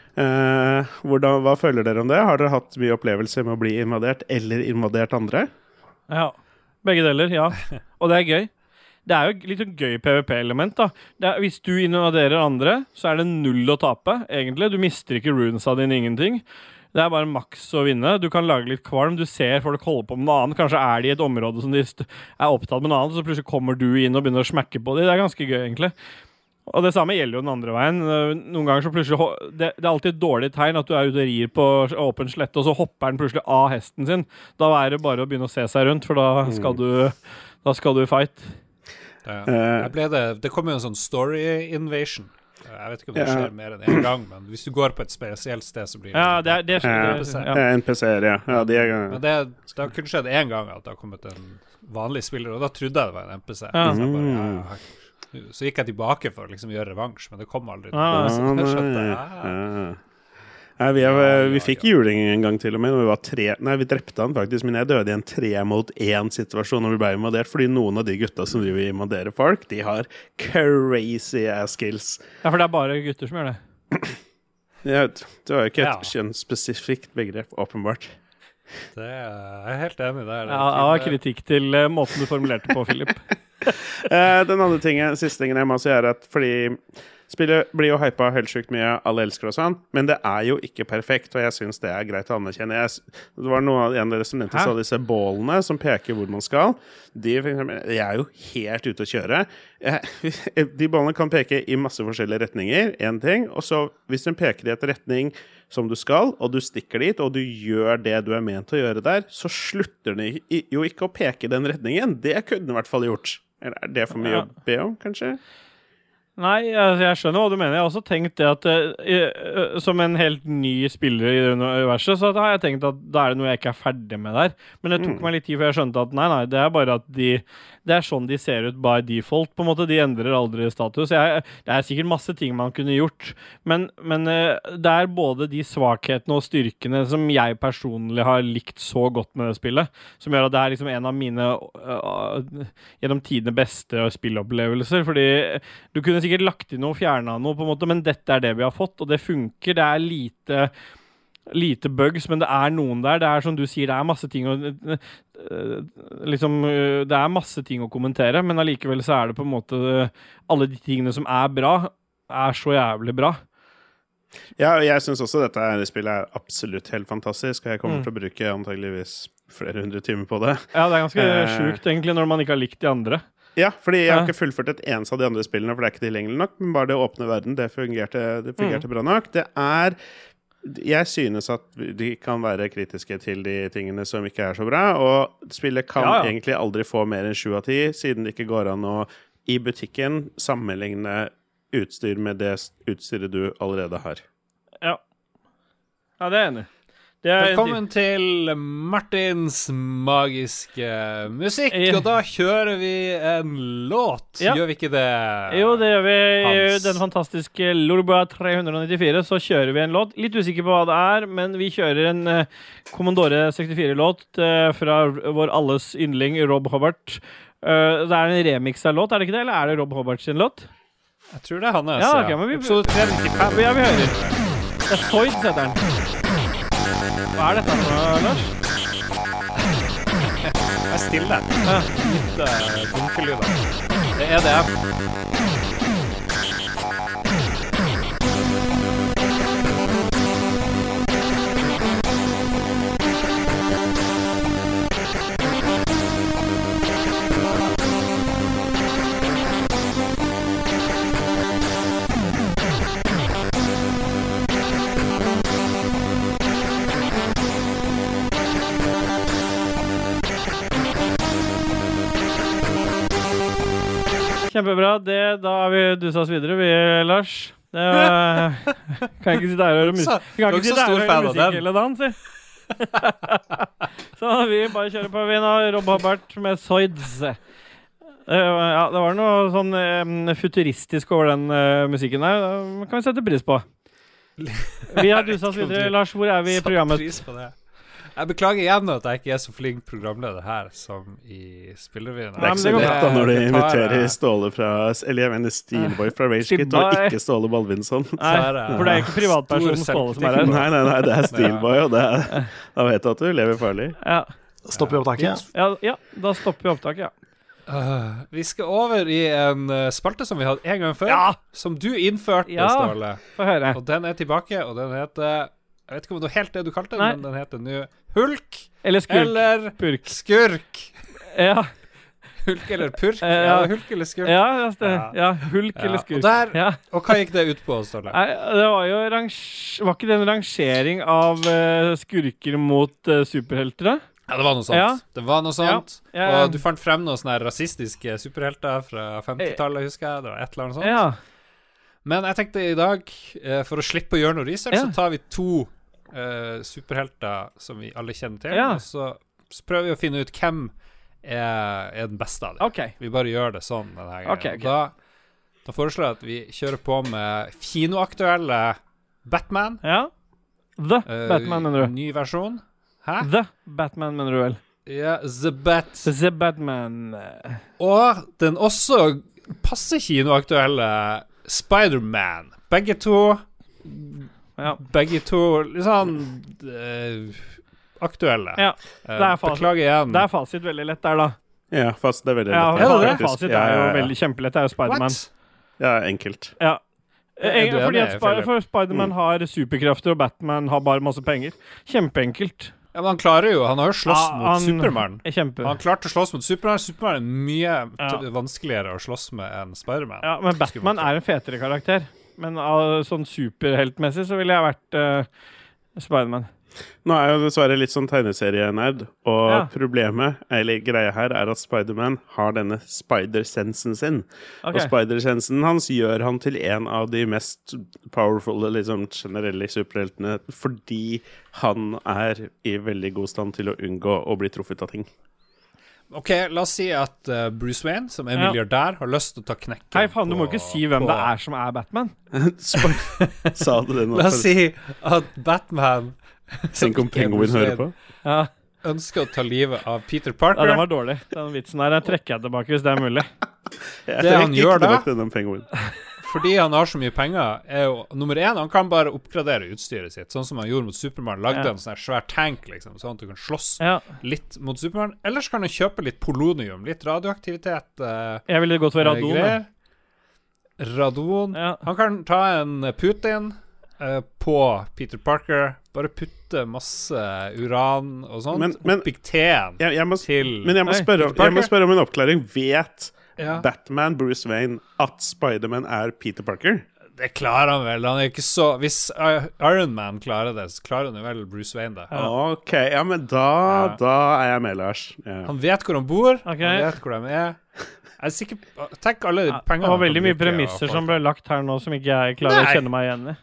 Hva føler dere om det? Har dere hatt mye opplevelse med å bli invadert, eller invadert andre? Ja, begge deler, ja. Og det gøy. Det jo litt gøy PvP-element da. Hvis du invaderer andre, så det 0 å tape, egentlig. Du mister ikke runes av din ingenting. Det bare maks å vinne. Du kan lage litt kvalm. Du ser folk holde på med noe annet. Kanskje de i et område som de opptatt med noe annet, så plutselig kommer du inn og begynner å smekke på dem. Det ganske gøy, egentlig. Og det samme gjelder jo den andre veien. Noen ganger så plutselig... Det alltid et dårlig tegn at du ute og rir på åpen slette, og så hopper den plutselig av hesten sin. Da det bare å begynne å se seg rundt, for da skal du fight. Det kommer jo en sånn story invasion. Jeg vet ikke om det skjer mer enn en gang, men hvis du går på et spesielt sted, så blir det... Ja, det skjer. NPC-er, ja. Men det har kun skjedd en gang at det har kommet en vanlig spiller, og da trodde jeg det var en NPC. Så gikk jeg tilbake for å liksom gjøre revansj, men det kom aldri vi fikk juling en gang til og med når vi var vi drepte han faktisk, men jeg døde i en 3-mot-1 situasjon når vi ble invadert, fordi noen av de gutta som driver og invaderer folk, de har crazy ass skills. Ja, for det bare gutter som gjør det. Det var jo ikke et kjønnsspesifikt begrep, åpenbart. Det jeg helt enig der. Ja, kritikk til måten du formulerte på, Philip. Den andre tingen, siste tingen jeg må si at fordi spillet blir jo hypet helt sykt mye, alle elsker og sånn, men det jo ikke perfekt, og jeg synes det greit å anerkjenne. Det var en av dere som nevnte så disse bålene som peker hvor man skal. De jo helt ute å kjøre. De bålene kan peke i masse forskjellige retninger, en ting, og så hvis den peker i et retning som du skal, og du stikker dit, og du gjør det du ment å gjøre der, så slutter den jo ikke å peke i den retningen. Det kunne den i hvert fall gjort. Eller det for mye å be om, kanskje? Nei, jeg skjønner hva du mener. Jeg har også tenkt det at som en helt ny spiller i det universet, så har jeg tenkt at da det noe jeg ikke ferdig med der. Men det tok meg litt tid før jeg skjønte at nei, det bare at det sånn de ser ut by default, på en måte. De endrer aldri status. Det sikkert masse ting man kunne gjort, men det både de svakhetene og styrkene som jeg personlig har likt så godt med det spillet, som gjør at det liksom en av mine gjennom tidene beste spillopplevelser, fordi du kunne sikkert lagt inn noe, fjernet noe på en måte, men dette det vi har fått, og det funker. Det lite bugs, men det noen der. Det som du sier, det masse ting å liksom, det masse ting å kommentere, men allikevel så det på en måte alle de tingene som bra, så jævlig bra. Ja, og jeg synes også dette spillet absolutt helt fantastisk, og jeg kommer til å bruke antageligvis flere 100 timer på det. Ja, det ganske sjukt egentlig, når man ikke har likt de andre. Ja, fordi jeg har ikke fullført et eneste av de andre spillene, for det ikke tilgjengelig nok, men bare det å åpne verden, det fungerte bra nok. Jeg synes at de kan være kritiske til de tingene som ikke så bra, og spillet kan egentlig aldri få mer enn 7 av 10, siden det ikke går an å i butikken sammenligne utstyr med det utstyret du allerede har. Ja, det enig. Velkommen til Martins magiske musikk, og da kjører vi en låt. Gjør vi ikke det? Jo, det gjør vi. I den fantastiske Lorba 394 så kjører vi en låt. Litt usikker på hva det men vi kjører en Commodore 64-låt fra vår alles yndling Rob Hobart. Det en remix av låt, det ikke det? Eller det Rob Hobart sin låt? Jeg tror det hans. Ja, okay, men episode 395. Ja, vi hører. Det Soid, heter den. Hva dette for Lars? Jeg stille. Litt dunkelyder. Det det. Kjempebra. Da vi dusa oss videre, vi, Lars. Kan jeg ikke si der og musikk. Vi kan ikke si der og musikk hele dagen, si. Så vi bare kjører på. Vi nå Rob Hobart med Soids. Ja, det var noe sånn futuristisk over den musikken der. Det kan vi sette pris på. Vi har dusa oss videre. Lars, hvor vi i programmet? Pris på det. Jeg beklager igjen at jeg ikke så flink programleder her som i Spillrevyen. Det ikke så lett da når du inviterer Ståle eller jeg mener Steelboy fra Ragekit og ikke Ståle Baldvinsson. Nei, for det ikke privatpersonen Ståle som her. Nei, det Steelboy, og da vet du at du lever farlig. Ja. Stopper vi opptaket? Ja, da stopper vi opptaket, vi skal over i en spalte som vi hadde en gang før, som du innførte, Ståle. Få høre. Og den tilbake, og den heter... Jeg vet ikke om det var helt det du kalte den, men den heter nå Hulk eller Skurk. Eller Purk. Skurk. Ja. Hulk eller Purk. Hulk eller Skurk. Ja, Hulk eller Skurk. Og hva gikk det ut på, Ståle? Det var jo var ikke det en rangering av skurker mot superhelter? Ja, det var noe sånt. Det var noe sånt. Og du fant frem noen sånne rasistiske superhelter fra 50-tallet, husker jeg. Det var et eller annet sånt. Ja. Men jeg tenkte i dag, for å slippe å gjøre noe research, så tar vi 2 superhelter som vi alle kjenner til, og så prøver vi å finne ut hvem den beste av det. Vi bare gjør det sånn denne gangen. Da foreslår jeg at vi kjører på med kinoaktuelle Batman. The Batman, mener du? Ny versjon. Hæ? The Batman, mener du vel? Ja, The Batman. Og den også passe kinoaktuelle Spider-Man. Begge to litt sånn aktuelle. Ja, beklager igjen. Det fasit veldig lett der, da. Ja, det veldig lett. Ja, fasit jo veldig kjempelett. Det jo Spider-Man. Ja, enkelt. Ja. Fordi at Spider-Man har superkrafter, og Batman har bare masse penger. Kjempeenkelt. Ja, men han klarer jo. Han har jo slåss mot Superman. Han klarte å slåss mot Superman. Superman mye vanskeligere å slåss med enn Spider-Man. Ja, men Batman en fetere karakter. Men sånn superheltmessig så ville jeg vært Spider-Man. Nå jo dessverre litt sånn tegneserienerd, og problemet, eller greia her, at Spider-Man har denne spider-sensen sin. Og spider-sensen hans gjør han til en av de mest powerful, liksom generelle superheltene, fordi han i veldig god stand til å unngå å bli truffet av ting. Ok, la oss si at Bruce Wayne, som milliardær, har lyst til å ta knekken på... Hei, faen, du må ikke si hvem det som Batman. Sa du det nå? La oss si at Batman... Tenk om Penguin hører på. Ønsker å ta livet av Peter Parker. Ja, den var dårlig. Den vitsen der trekker jeg tilbake hvis det mulig. Det han gjør da, fordi han har så mye penger, er jo nummer 1, han kan bare oppgradere utstyret sitt, sånn som han gjorde mot Superman. Lagde en sånn her svær tank, liksom, sånn at du kan slåss litt mot Superman. Ellers kan du kjøpe litt polonium, litt radioaktivitet. Jeg ville gått for radon. Radon. Han kan ta en Putin på Peter Parker. Bare putte masse uran og sånt oppi teen til Men jeg må spørre om en oppklaring. Vet Batman, Bruce Wayne, at Spider-Man er Peter Parker? Det klarer han vel. Han er ikke så Hvis Iron Man klarer det, så klarer han jo vel Bruce Wayne det. Ok, ja, men da er jeg med, Lars. Han vet hvor han bor, han vet hvor de er. Jeg er sikker Tenk alle de pengene. Det var veldig mye premisser som ble lagt her nå, som ikke jeg klarer å kjenne meg igjen i.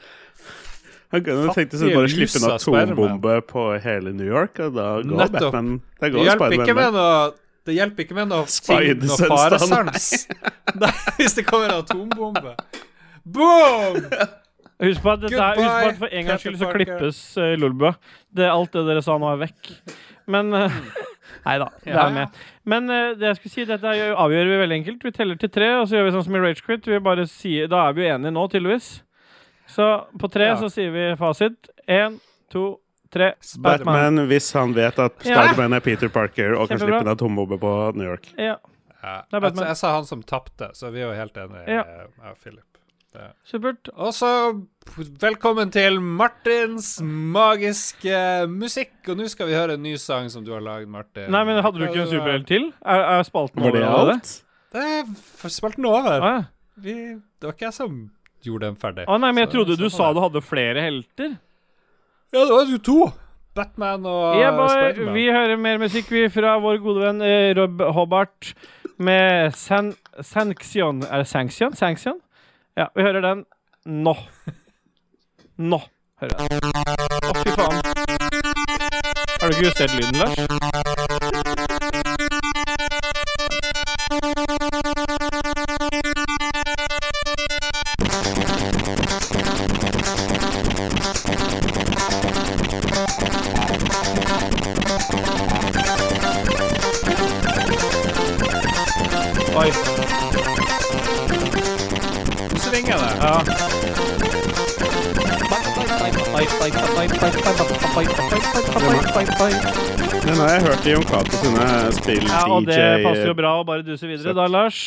Han kunne tenkt seg bare slippe en atombombe på hele New York, og da går Batman. Da går Spider-Man med. Det hjelper ikke med noe faresans. Nei, hvis det kommer en atombombe. Boom! Husk på at for en gangs skyld så klippes Lolbua. Alt det dere sa nå er vekk. Men neida, det er med. Men det jeg skulle si, dette avgjør vi veldig enkelt. Vi teller til 3, og så gjør vi sånn som i Rage Quit. Da er vi jo enige nå, tydeligvis. Så på 3 så sier vi fasit. 1, 2, 3. Batman, hvis han vet at Spider-Man er Peter Parker og kan slippe en atombombe på New York. Jeg sa han som tappte, så vi er jo helt enige med Philip. Supert. Og så velkommen til Martins magiske musikk. Og nå skal vi høre en ny sang som du har laget, Martin. Nei, men hadde du ikke en superhelt til? Er spalten over? Var det alt? Det er spalten over. Det var ikke jeg som gjorde den ferdig. Nei, men jeg trodde du sa du hadde flere helter. Ja, det var jo 2. Batman og Spider-Man. Vi hører mer musikk fra vår gode venn Rob Hobart med Sanction. Er det Sanction? Ja, vi hører den nå. Nå hører jeg den. Fy faen. Har du ikke justert lyden, Lars? Oi. Nå svinger det. Den har jeg hørt i Jon Cato sine spill-DJ. Ja, og det passer jo bra å bare duse videre da, Lars.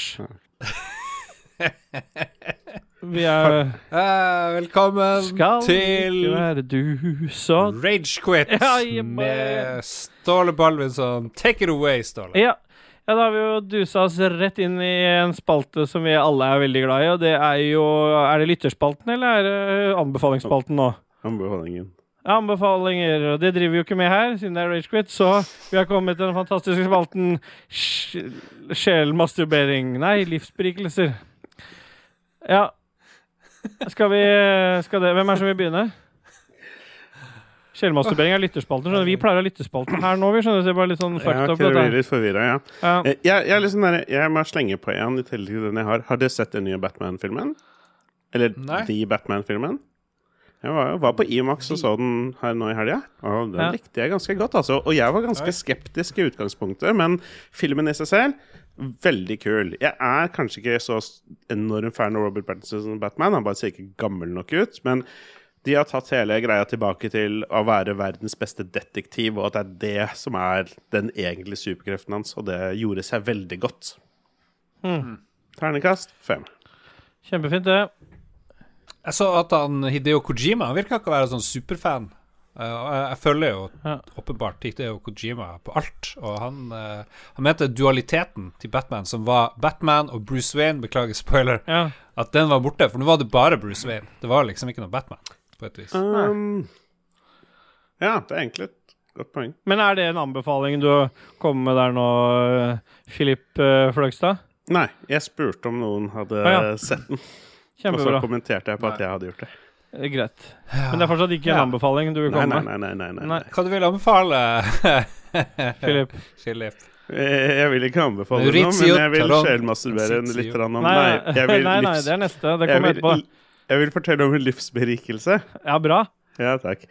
Vi er velkommen til være du så Rage Quit med Ståle Baldvinsson. Take it away, Ståle. Ja, da har vi jo dusa oss rett inn i en spalte som vi alle er veldig glad i, og det er jo Er det lytterspalten, eller er det anbefalingsspalten nå? Anbefalinger, og det driver vi jo ikke med her, siden det er Rage Quit, så vi har kommet til den fantastiske spalten Sjelmasturbering. Nei, livsberikelser. Ja. Skal det Hvem er det som vil begynne? Sjelmasturbering er lytterspalten. Vi pleier å ha lytterspalten her nå, vi skjønner, så det er bare litt sånn fucked up. Jeg blir litt forvirret, Jeg er litt sånn der, jeg må slenge på en i tillegg til den jeg har. Har dere sett den nye Batman-filmen? Eller de Batman-filmen? Jeg var på IMAX og så den her nå i helga, og den likte jeg ganske godt, altså. Og jeg var ganske skeptisk i utgangspunktet, men filmen i seg selv, veldig kul. Jeg er kanskje ikke så enorm fan av Robert Pattinson som Batman, han bare ser ikke gammel nok ut, men de har tatt hele greia tilbake til å være verdens beste detektiv, og at det er det som er den egentlige superkreften hans, og det gjorde seg veldig godt. Ternekast 5. Kjempefint det. Jeg så at Hideo Kojima, han virker ikke å være sånn superfan. Jeg følger jo åpenbart Hideo Kojima på alt, og han mente dualiteten til Batman, som var Batman og Bruce Wayne, beklager spoiler, at den var borte, for nå var det bare Bruce Wayne. Det var liksom ikke noe Batman, på et vis. Ja, det er egentlig et godt poeng. Men er det en anbefaling du kommer med der nå, Philip Fløgstad? Nei, jeg spurte om noen hadde sett den. Kjempebra. Og så kommenterte jeg på at jeg hadde gjort det. Greit. Men det er fortsatt ikke en anbefaling du vil komme med? Nei. Hva du vil anbefale, Philip? Jeg vil ikke anbefale noe, men jeg vil sjelmasturbere litt om Nei, det er neste. Det kommer etterpå. Jeg vil fortelle om en livsberikelse. Ja, bra. Ja, takk.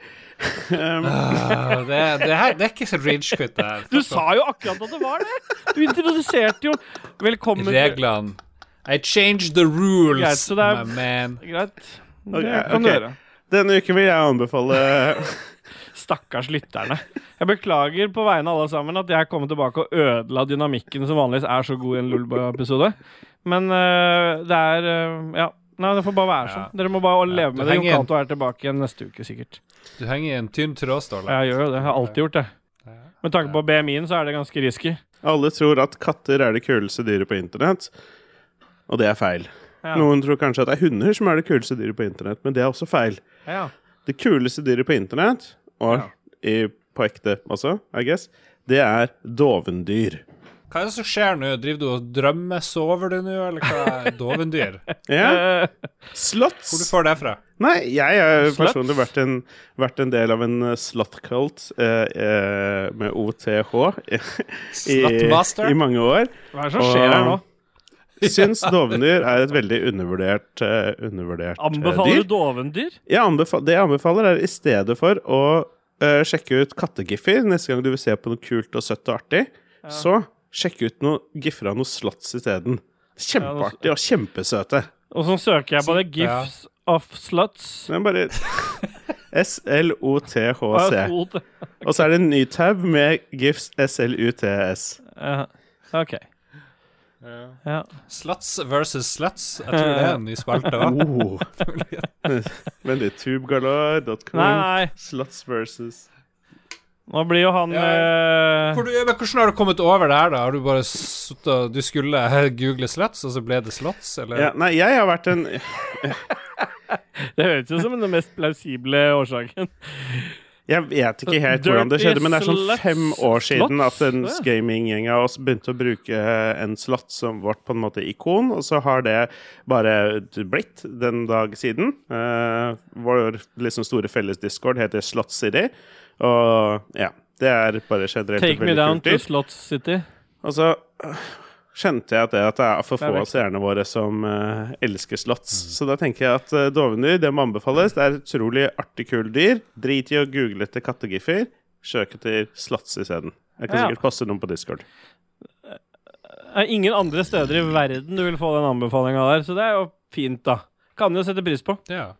Det er ikke så rage quit der. Du sa jo akkurat at det var det. Du introduserte jo velkommen reglene. I changed the rules, Greit, så det er- my man. Greit. Det Ok, kan du ok. gjøre. Denne uken vil jeg anbefale Stakkars lytterne. Jeg beklager på vegne av alle sammen at jeg kommer tilbake og ødela dynamikken som vanligvis er så god i en Lolbua-episode. Men det er ja. Nei, det får bare være sånn. Dere må bare leve med det. Jon Cato er tilbake igjen neste uke, sikkert. Du henger i en tynn tråd, Ståle. Jeg gjør jo det. Jeg har alltid gjort det. Med tanke på BMI-en så er det ganske risky. Alle tror at katter er det kuleste dyret på internett, og det er feil. Ja. Noen tror kanskje at det er hunder som er det kuleste dyret på internett, men det er også feil. Ja. Det kuleste dyret på internett, og på ekte også, I guess, det er dovendyr. Hva er det som skjer nå? Driver du og drømmer? Sover du nå, eller hva er dovendyr? Ja. Slots. Hvor du får det fra? Nei, jeg har Sluts? personlig vært en del av en slot-cult med OTH Slutmaster? i mange år. Hva er det som skjer her nå? Syns dovendyr er et veldig undervurdert Anbefaler dyr. du dovendyr? Det jeg anbefaler er i stedet for å sjekke ut kattegiffer neste gang du vil se på noe kult og søtt og artig, så sjekk ut noen giffer av noen slots i stedet. Kjempeartig og kjempesøte. Og så søker jeg på det GIFs of sluts. Det er bare SLOTHC. Og så er det en ny tab med GIFs SLUTS. Ok. Ja. Sluts versus sluts. Jeg tror det er en ny spalte også. Men det er tubegalore.com. Nei. Sluts versus. Nå blir jo han Hvordan har du kommet over det her, da? Har du bare suttet Du skulle google sluts, og så ble det slots, eller? Ja, nei, jeg har vært en Det høres jo som den mest plausible årsaken. Jeg vet ikke helt hvordan det skjedde, men det er sånn 5 år siden at en Slots? gaming-gjeng av oss begynte å bruke en slott som vårt på en måte ikon, og så har det bare blitt den dag siden. Vår liksom store felles Discord heter Slot City, og ja, det er bare generelt Take me veldig down kult to dyr. Slot City. Og så skjønte jeg at det er for få av seerne våre som elsker slots. Så da tenker jeg at dovendyr, det må anbefales. Det er et utrolig artig kul dyr. Drit i å google etter kattegiffer. Søk etter slots i stedet. Jeg kan sikkert poste noen på Discord. Det er ingen andre steder i verden du vil få den anbefalingen der, så det er jo fint, da. Kan du jo sette pris på. Ja.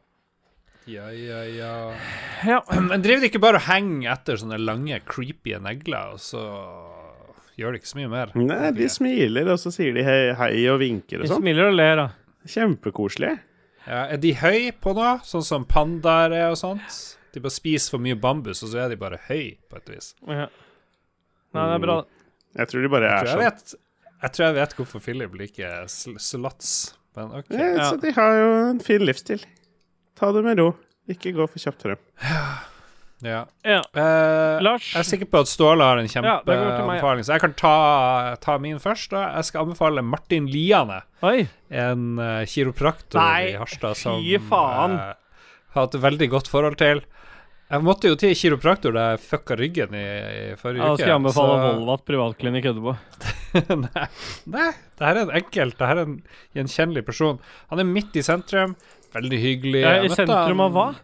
Men driver de ikke bare og henger etter sånne lange, creepy negler, og så gjør de ikke så mye mer? Nei, de smiler, og så sier de hei, hei og vinker og De sånn. smiler og ler, da. Kjempekoselig. Ja, er de høy på noe, sånn som pandaer er og sånt? De bare spiser for mye bambus, og så er de bare høy på et vis. Ja. Nei, det er bra. Jeg tror de bare er sånn. Jeg tror jeg vet hvorfor Philip liker slots. Men ok. Ja, så de har jo en fin livsstil. Ta det med ro. Ikke gå for kjapt frem. Ja. Lars? Jeg er sikker på at Ståle har en Ja, det går til meg, ja. kjempeanbefaling, så jeg kan ta min først. Da. Jeg skal anbefale Martin Liane, en kiropraktor i Harstad som faen. har et veldig godt forhold til. Jeg måtte jo til kiropraktor da jeg fucka ryggen i forrige uke. Da skal jeg anbefale Volvat privatklinikk etterpå. Nei, det her er en enkelt, det her er en gjenkjennelig person. Han er midt i sentrum, veldig hyggelig. I sentrum av hva?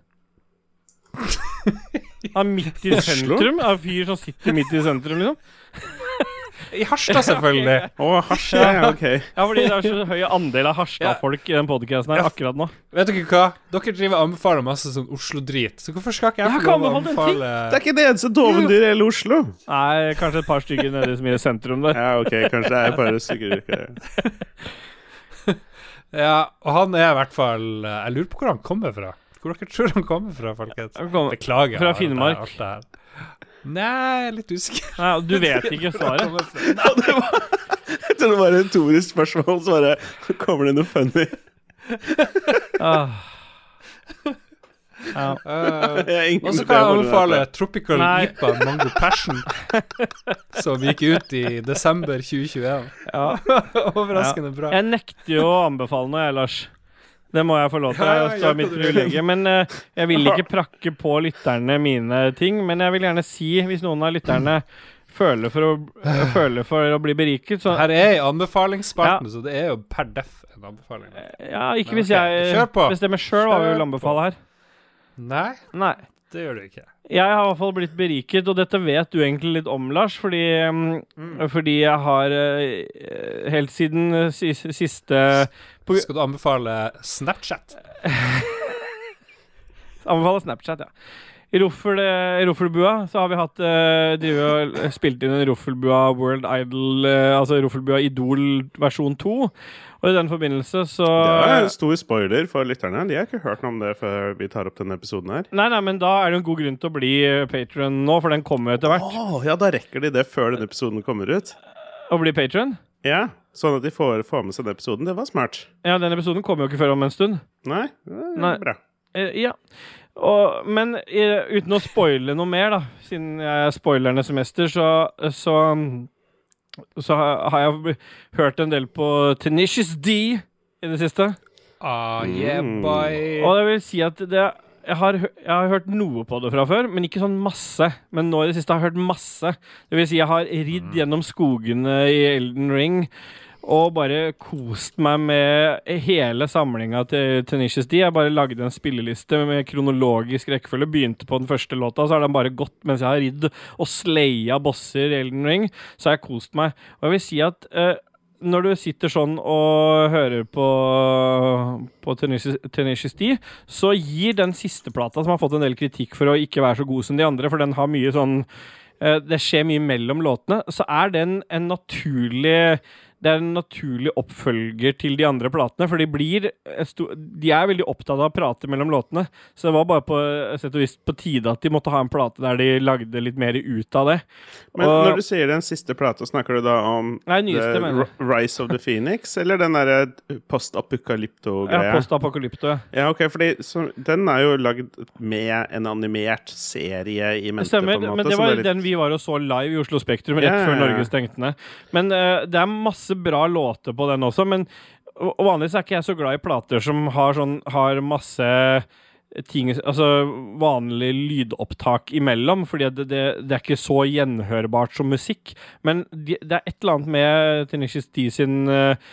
Han er midt i sentrum? Er en fyr som sitter midt i sentrum, liksom? I Harstad, selvfølgelig. Harstad, ja, ok. Ja, fordi det er så høy andel av Harstad-folk i den podcasten her akkurat nå. Vet dere hva? Dere driver og anbefaler masse sånn Oslo-drit, så hvorfor skal ikke jeg få lov å anbefale Det er ikke det eneste dovendyr i hele Oslo. Nei, kanskje et par stykker nede i sentrum der. Ja, ok, kanskje det er bare stykker. Ja, og han er i hvert fall Jeg lurer på hvor han kommer fra. Hvor dere tror han kommer fra, folkens? Beklager. Fra Finnmark. Alt det her. Nei, jeg er litt usikker. Nei, du vet ikke svaret. Jeg tror det var et retorisk spørsmål, så bare kommer det noe funny. Og så kan jeg anbefale Tropical IPA Mango Passion, som gikk ut i desember 2021. Overraskende bra. Jeg nekter jo å anbefale noe, Lars. Det må jeg få lov til. Det er mitt privilegium. Men jeg vil ikke prakke på lytterne mine ting. Men jeg vil gjerne si, hvis noen av lytterne føler for å bli beriket så her er anbefalingsspalten, så det er jo per def en anbefaling. Ja, ikke hvis jeg bestemmer selv hva vi vil anbefale her. Nei. Det gjør du ikke. Jeg har i hvert fall blitt beriket, og dette vet du egentlig litt om, Lars, fordi jeg har helt siden siste Skal du anbefale Snapchat? Anbefale Snapchat, ja. I Roffelbua så har vi spilt inn en Roffelbua World Idol, altså Roffelbua Idol versjon 2. Og i den forbindelse så... Det en stor spoiler for lytterne. De har ikke hørt noe om det før vi tar opp denne episoden her. Nei, men da det en god grunn til å bli Patreon nå, for den kommer etter hvert. Ja, da rekker de det før denne episoden kommer ut. Å bli Patreon? Ja, sånn at de får med seg den episoden. Det var smart. Ja, den episoden kommer jo ikke før om en stund. Nei, det bra. Ja. Men uten å spoile noe mer, da, siden jeg spoilernes mester, så har jeg hørt en del på Tenacious D i det siste. Yeah, boy. Og det vil si at jeg har hørt noe på det fra før, men ikke sånn masse. Men nå i det siste har jeg hørt masse. Det vil si jeg har ridd gjennom skogene i Elden Ring og bare kost meg med hele samlinga til Tenacious D. Jeg bare lagde en spilleliste med kronologisk rekkefølge. Begynte på den første låta, så har den bare gått mens jeg har ridd og slaya bosser i Elden Ring. Så har jeg kost meg. Og jeg vil si at når du sitter sånn og hører på Tenacious D, så gir den siste plata, som har fått en del kritikk for å ikke være så god som de andre, for den har mye sånn det skjer mye mellom låtene, så den en naturlig oppfølger til de andre platene, for de veldig opptatt av å prate mellom låtene, så det var bare på sett og vis på tide at de måtte ha en plate der de lagde litt mer ut av det. Men når du sier den siste plata, snakker du da om Rise of the Phoenix, eller den der post-apokalypto-greia? Ja, post-apokalypto, ja. Ja, ok, fordi den jo lagd med en animert serie i mente, stemmer, på en måte. Men det var den vi var og så live i Oslo Spektrum rett før Norge stengte ned. Men det masse bra låter på den også, men vanligvis ikke jeg så glad i plater som har masse ting, altså vanlig lydopptak imellom, fordi det ikke så gjenhørbart som musikk, men det et eller annet med Tenacious D sin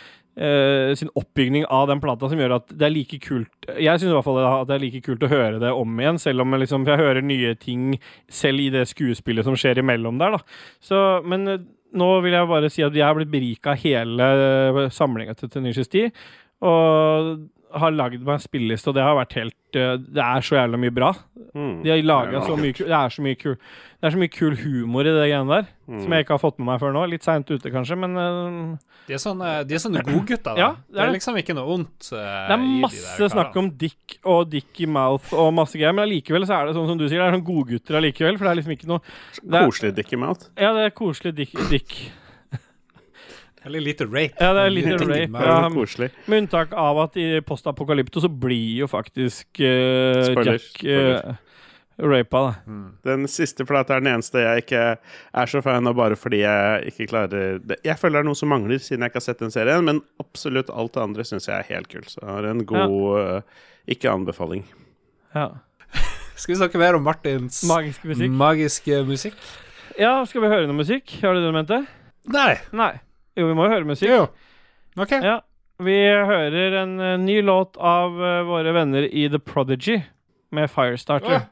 oppbygning av den plata som gjør at det like kult. Jeg synes i hvert fall at det like kult å høre det om igjen, selv om jeg hører nye ting selv i det skuespillet som skjer imellom der da. Så, men nå vil jeg bare si at jeg har blitt beriket hele samlingen til Tenacious D, og har laget meg en spilleliste, og det har vært helt det så jævlig mye bra. De har laget så mye det så mye kul det så mye kul humor i det greiene der, som jeg ikke har fått med meg før nå. Litt sent ute kanskje, men de sånne godgutter da. Ja, det liksom ikke noe ondt det masse snakk om dick og dick i mouth og masse greier, men allikevel så det sånn som du sier, det sånn godgutter allikevel, for det liksom ikke noe koselig dick i mouth. Ja, det koselig dick. Eller lite rape. Ja, det lite rape. Ja, med unntak av at i post-apokalypto så blir jo faktisk Jack rapet da. Den siste plata den eneste jeg ikke så fan av, bare fordi jeg ikke klarer det. Jeg føler det noe som mangler siden jeg ikke har sett den serien, men absolutt alt det andre synes jeg helt kult. Så jeg har en god ikke-anbefaling. Ja. Skal vi snakke mer om Martins magiske musikk? Ja, skal vi høre noe musikk? Har du det du mente? Nei. Jo, vi må jo høre musikk. Jo. Ok. Ja, vi hører en ny låt av våre venner i The Prodigy med Firestarter.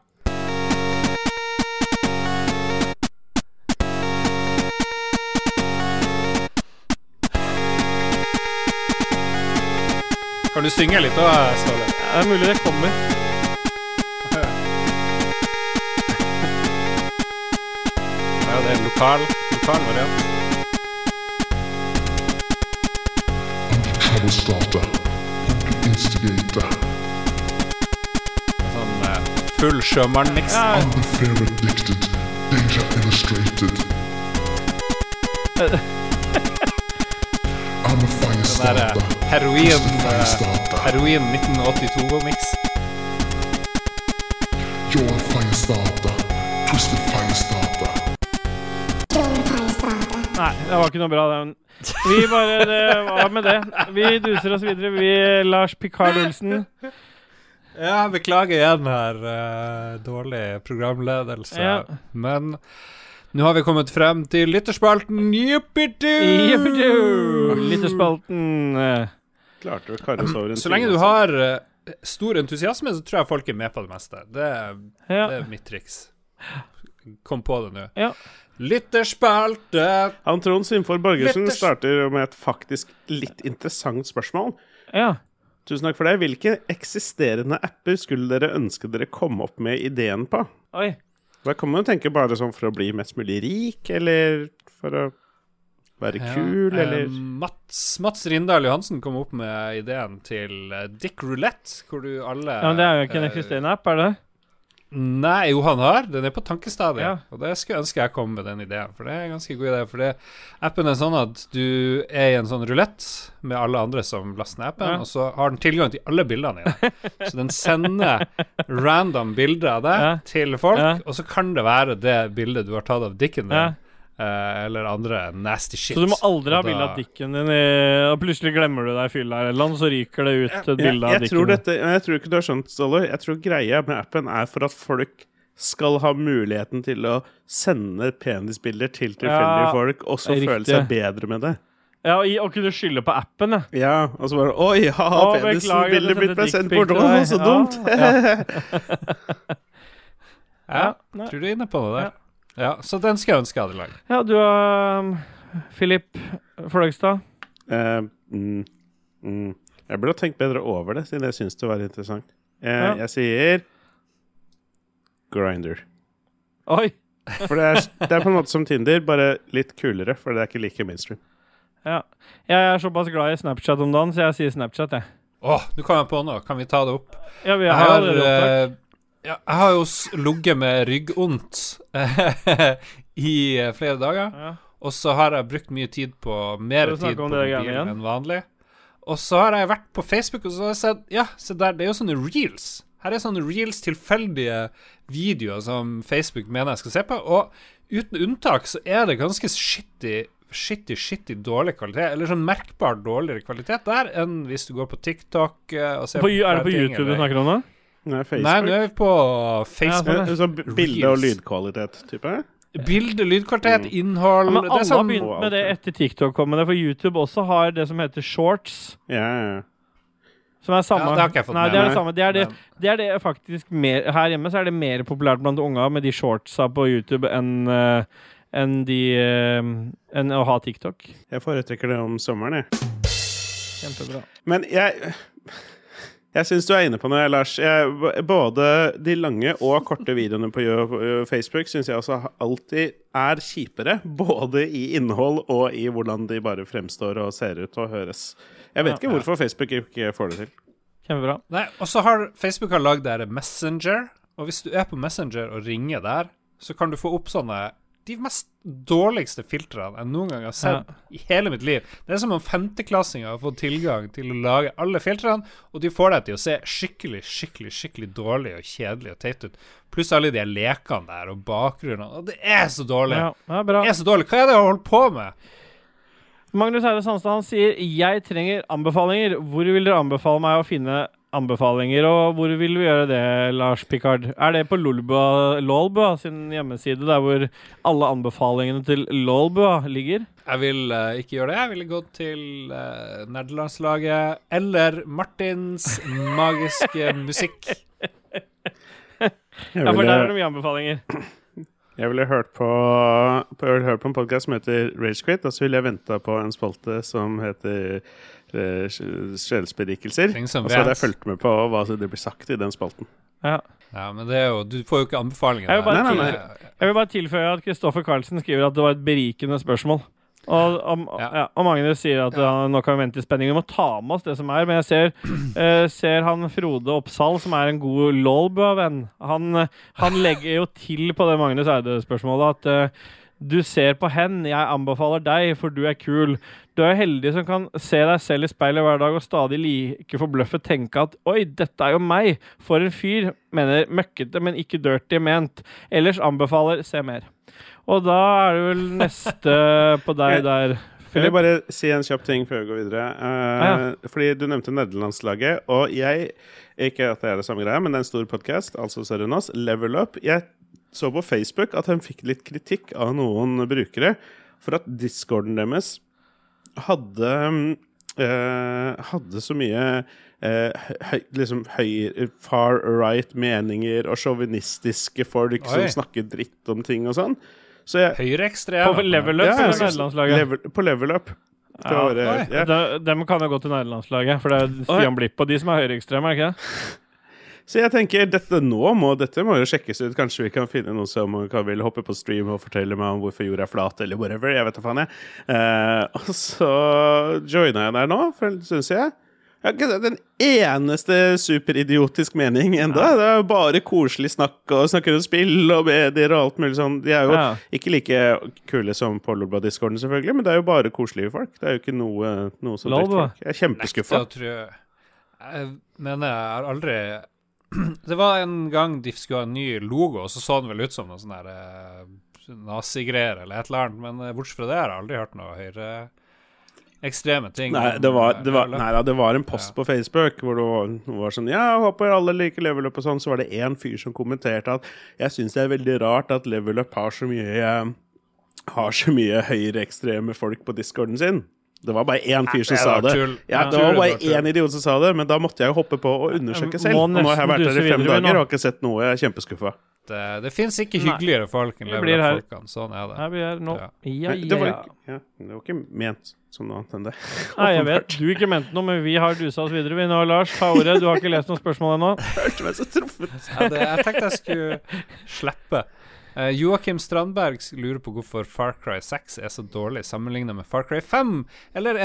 Kan du synge litt da, Ståle? Ja, det mulig det kommer. Ja, det lokal variant. Starter, instigator. Sånn full sjømann-mix. I'm the fear addicted, danger illustrated. I'm a fire starter. Heroin 1982-mix. You're a fire starter, twisted fire starter. Nei, det var ikke noe bra det. Det var med det. Vi duser oss videre. Lars Picard Olsen. Ja, beklager igjen her. Dårlig programledelse. Ja. Men nå har vi kommet frem til lytterspalten. Jippidu! Lytterspalten. Klarte å karre oss over en så lenge du har stor entusiasme, så tror jeg folk med på det meste. Det er mitt triks. Kom på det nå. Ja. Lytterspalte! Han Trond Simfor Borgersen starter med et faktisk litt interessant spørsmål. Ja. Tusen takk for det. Hvilke eksisterende apper skulle dere ønske dere kom opp med ideen på? Oi. Da kan man jo tenke bare sånn for å bli mest mulig rik, eller for å være kul, eller Mats Rindal Johansen kom opp med ideen til Dick Roulette, hvor du alle Ja, men det er jo ikke en eksisterende app, er det? Nei, jo han har. Den er på tankestadiet. Og det skulle jeg ønske jeg kom med den ideen, for det er en ganske god idé. For appen er sånn at du er i en sånn rulett med alle andre som laster ned appen, og så har den tilgang til alle bildene dine. Så den sender random bilder av deg til folk, og så kan det være det bildet du har tatt av dicken din. Eller andre nasty shit. Så du må aldri ha bilde av dikken din og plutselig glemmer du deg i fylla eller noe, så ryker det ut et bilde av dikken din. Jeg tror ikke du har skjønt, Ståle. Jeg tror greia med appen er for at folk skal ha muligheten til å sende penisbilder til tilfeldige folk, og så føle seg bedre med det. Ja, og kunne skylde på appen, Ja, og så bare oi, har penisbilder blitt sendt på drone, så dumt. Ja, tror du er inne på det der. Ja, så den skal jeg ønske jeg hadde laget. Ja, du har Philip Fløgstad. Jeg burde ha tenkt bedre over det, siden jeg synes det var interessant. Jeg sier Grindr. Oi! For det er på en måte som Tinder, bare litt kulere, for det er ikke like mainstream. Ja. Jeg er såpass glad i Snapchat om dagen, så jeg sier Snapchat, jeg. Du kan jeg på nå. Kan vi ta det opp? Ja, vi har det opptak. Ja, jeg har jo ligget med ryggondt i flere dager, og så har jeg brukt mye tid på mer tid på mobilen enn vanlig. Og så har jeg vært på Facebook, og så har jeg sett, se der, det er jo sånne reels. Her er sånne reels, tilfeldige videoer som Facebook mener jeg skal se på, og uten unntak så er det ganske shitty dårlig kvalitet, eller sånn merkbart dårligere kvalitet der enn hvis du går på TikTok og ser på Er det på YouTube du snakker om det? Nei, nå er vi på Facebook. Så bilde- og lydkvalitet, type? Bilde, lydkvalitet, innhold. Men alle har begynt med det etter TikTok kom med det, for YouTube også har det som heter shorts. Som er samme. Det har ikke jeg fått med. Nei, det er det samme. Det er det faktisk mer, her hjemme så er det mer populært blant unger med de shortsa på YouTube enn å ha TikTok. Jeg foretrekker det om sommeren, jeg. Kjempebra. Men jeg synes du er inne på noe, Lars. Både de lange og korte videoene på Facebook synes jeg også alltid er kjipere, både i innhold og i hvordan de bare fremstår og ser ut og høres. Jeg vet ikke hvorfor Facebook ikke får det til. Kjempebra. Nei, og så har Facebook lagd der Messenger, og hvis du er på Messenger og ringer der, så kan du få opp de mest dårligste filtrene jeg noen gang har sett i hele mitt liv. Det er som om femteklassinger har fått tilgang til å lage alle filtrene, og de får deg til å se skikkelig dårlig og kjedelig og teit ut. Pluss alle de lekene der og bakgrunnene, og det er så dårlig. Bra. Det er så dårlig. Hva er det å holde på med? Magnus Eide Sandstad, han sier jeg trenger anbefalinger. Hvor vil dere anbefale meg å finne anbefalinger, og hvor vil vi gjøre det, Lars Picard? Er det på Lolbua sin hjemmeside, der hvor alle anbefalingene til Lolbua ligger? Jeg vil ikke gjøre det. Jeg ville gått til Nerdelandslaget eller Martins magiske musikk. For der er det mye anbefalinger. Jeg ville hørt på en podcast som heter Rage Quit, og så ville jeg ventet på en spalte som heter Sjelsberikelser. Og så hadde jeg fulgt med på hva det blir sagt i den spalten. Ja, men det er jo, du får jo ikke anbefalinger. Jeg vil bare tilføye at Kristoffer Carlsen skriver at det var et berikende spørsmål. Og Magnus sier at nå kan vi vente i spenning. Vi må ta med oss det som er. Men jeg ser han Frode Oppsal, som er en god Lolbua-venn. Han legger jo til på det Magnus Eide-spørsmålet at du ser på hen, jeg anbefaler deg, for du er kul. Du er heldig som kan se deg selv i speilet hver dag og stadig like forbløffet tenke at oi, dette er jo meg. For en fyr, mener møkkete, men ikke dirty ment. Ellers anbefaler se mer. Og da er det vel neste på deg der, Philip. Jeg vil bare si en kjapp ting før jeg går videre. Fordi du nevnte Nederlandslaget, og ikke at det er det samme greia, men det er en stor podcast, altså større enn oss, Level Up. Jeg så på Facebook at han fikk litt kritikk av noen brukere for at Discorden deres hadde så mye liksom far right meninger og chauvinistiske folk som snakker dritt om ting og sånn. Så Høyreekstreme. På level up eller nederlandslaget? På level up. Dem kan jo gå til nederlandslaget, for det Stian Blipp og de som høyreekstreme, ikke det? Så jeg tenker, dette må jo sjekkes ut. Kanskje vi kan finne noen som vil hoppe på stream og fortelle meg om hvorfor jorda er flat, eller whatever. Jeg vet hva faen Og så joiner jeg der nå, synes jeg. Den eneste superidiotisk mening enda. Det er jo bare koselig snakk, og snakker om spill og medier og alt mulig sånn. De er jo ikke like kule som på Lolbua-discorden selvfølgelig, men det er jo bare koselige folk. Det er jo ikke noe som drittfolk. Jeg er kjempeskuffet. Men jeg har aldri... Det var en gang de skulle ha en ny logo, og så den vel ut som noen sånne nazi-greier eller et eller annet, men bortsett fra det har jeg aldri hørt noe høyre ekstreme ting. Nei, det var en post på Facebook hvor det var sånn, jeg håper alle liker Level Up og sånn, så var det en fyr som kommenterte at jeg synes det er veldig rart at Level Up har så mye høyreekstreme folk på Discorden sin. Det var bare en fyr som sa det. Det var bare en idiot som sa det, men da måtte jeg jo hoppe på og undersøke selv. Og nå har jeg vært der i 5 dager og har ikke sett noe. Jeg er kjempeskuffet. Det finnes ikke hyggeligere folk enn Level Up-folkene. Sånn det. Her blir jeg nå. Det var ikke ment som noe annet enn det. Nei, jeg vet. Du ikke ment noe, men vi har dusa oss videre. Vi nå, Lars, ta ordet. Du har ikke lest noen spørsmål ennå. Hørte meg så truffet. Jeg tenkte jeg skulle slippe. Joakim Strandberg lurer på hvorfor Far Cry 6 er så dårlig sammenlignet med Far Cry 5. Eller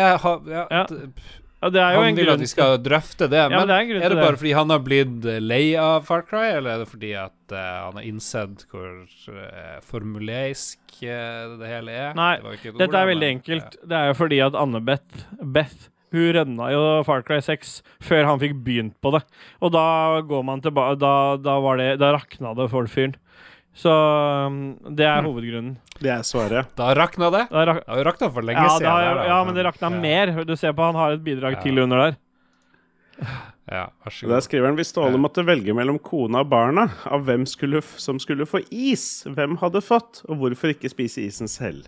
det er jo han vil at vi skal drøfte det, men er det bare fordi han har blitt lei av Far Cry, eller er det fordi at han har innsett hvor formuleisk det hele er? Nei, dette er veldig enkelt. Det er jo fordi at Anne-Beth hun rønna jo Far Cry 6 før han fikk begynt på det. Og da går man tilbake, da rakna det for fyren. Så det er hovedgrunnen. Det er svaret. Da rakna det? Det har rakna for lenge siden. Men det rakna mer. Du ser på han har et bidrag til under der. Ja, vær så god. Der skriver han, hvis Ståle måtte velge mellom kona og barna, av hvem som skulle få is, hvem hadde fått, og hvorfor ikke spise isen selv?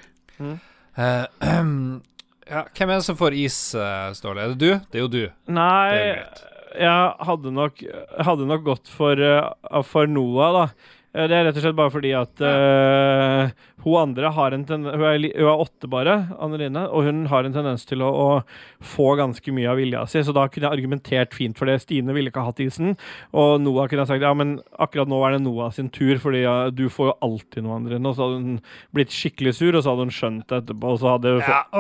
Hvem er det som får is, Ståle? Er det du? Det er jo du. Nei, jeg hadde nok gått for Noah da. Det er rett og slett bare fordi at hun andre har hun er 8 bare, Anne-Line, og hun har en tendens til å få ganske mye av vilja si, så da kunne jeg argumentert fint for det. Stine ville ikke ha hatt isen, og Noah kunne ha sagt, ja, men akkurat nå er det Noah sin tur, fordi du får jo alltid noe, Anne-Line, og så hadde hun blitt skikkelig sur, og så hadde hun skjønt det etterpå, og så hadde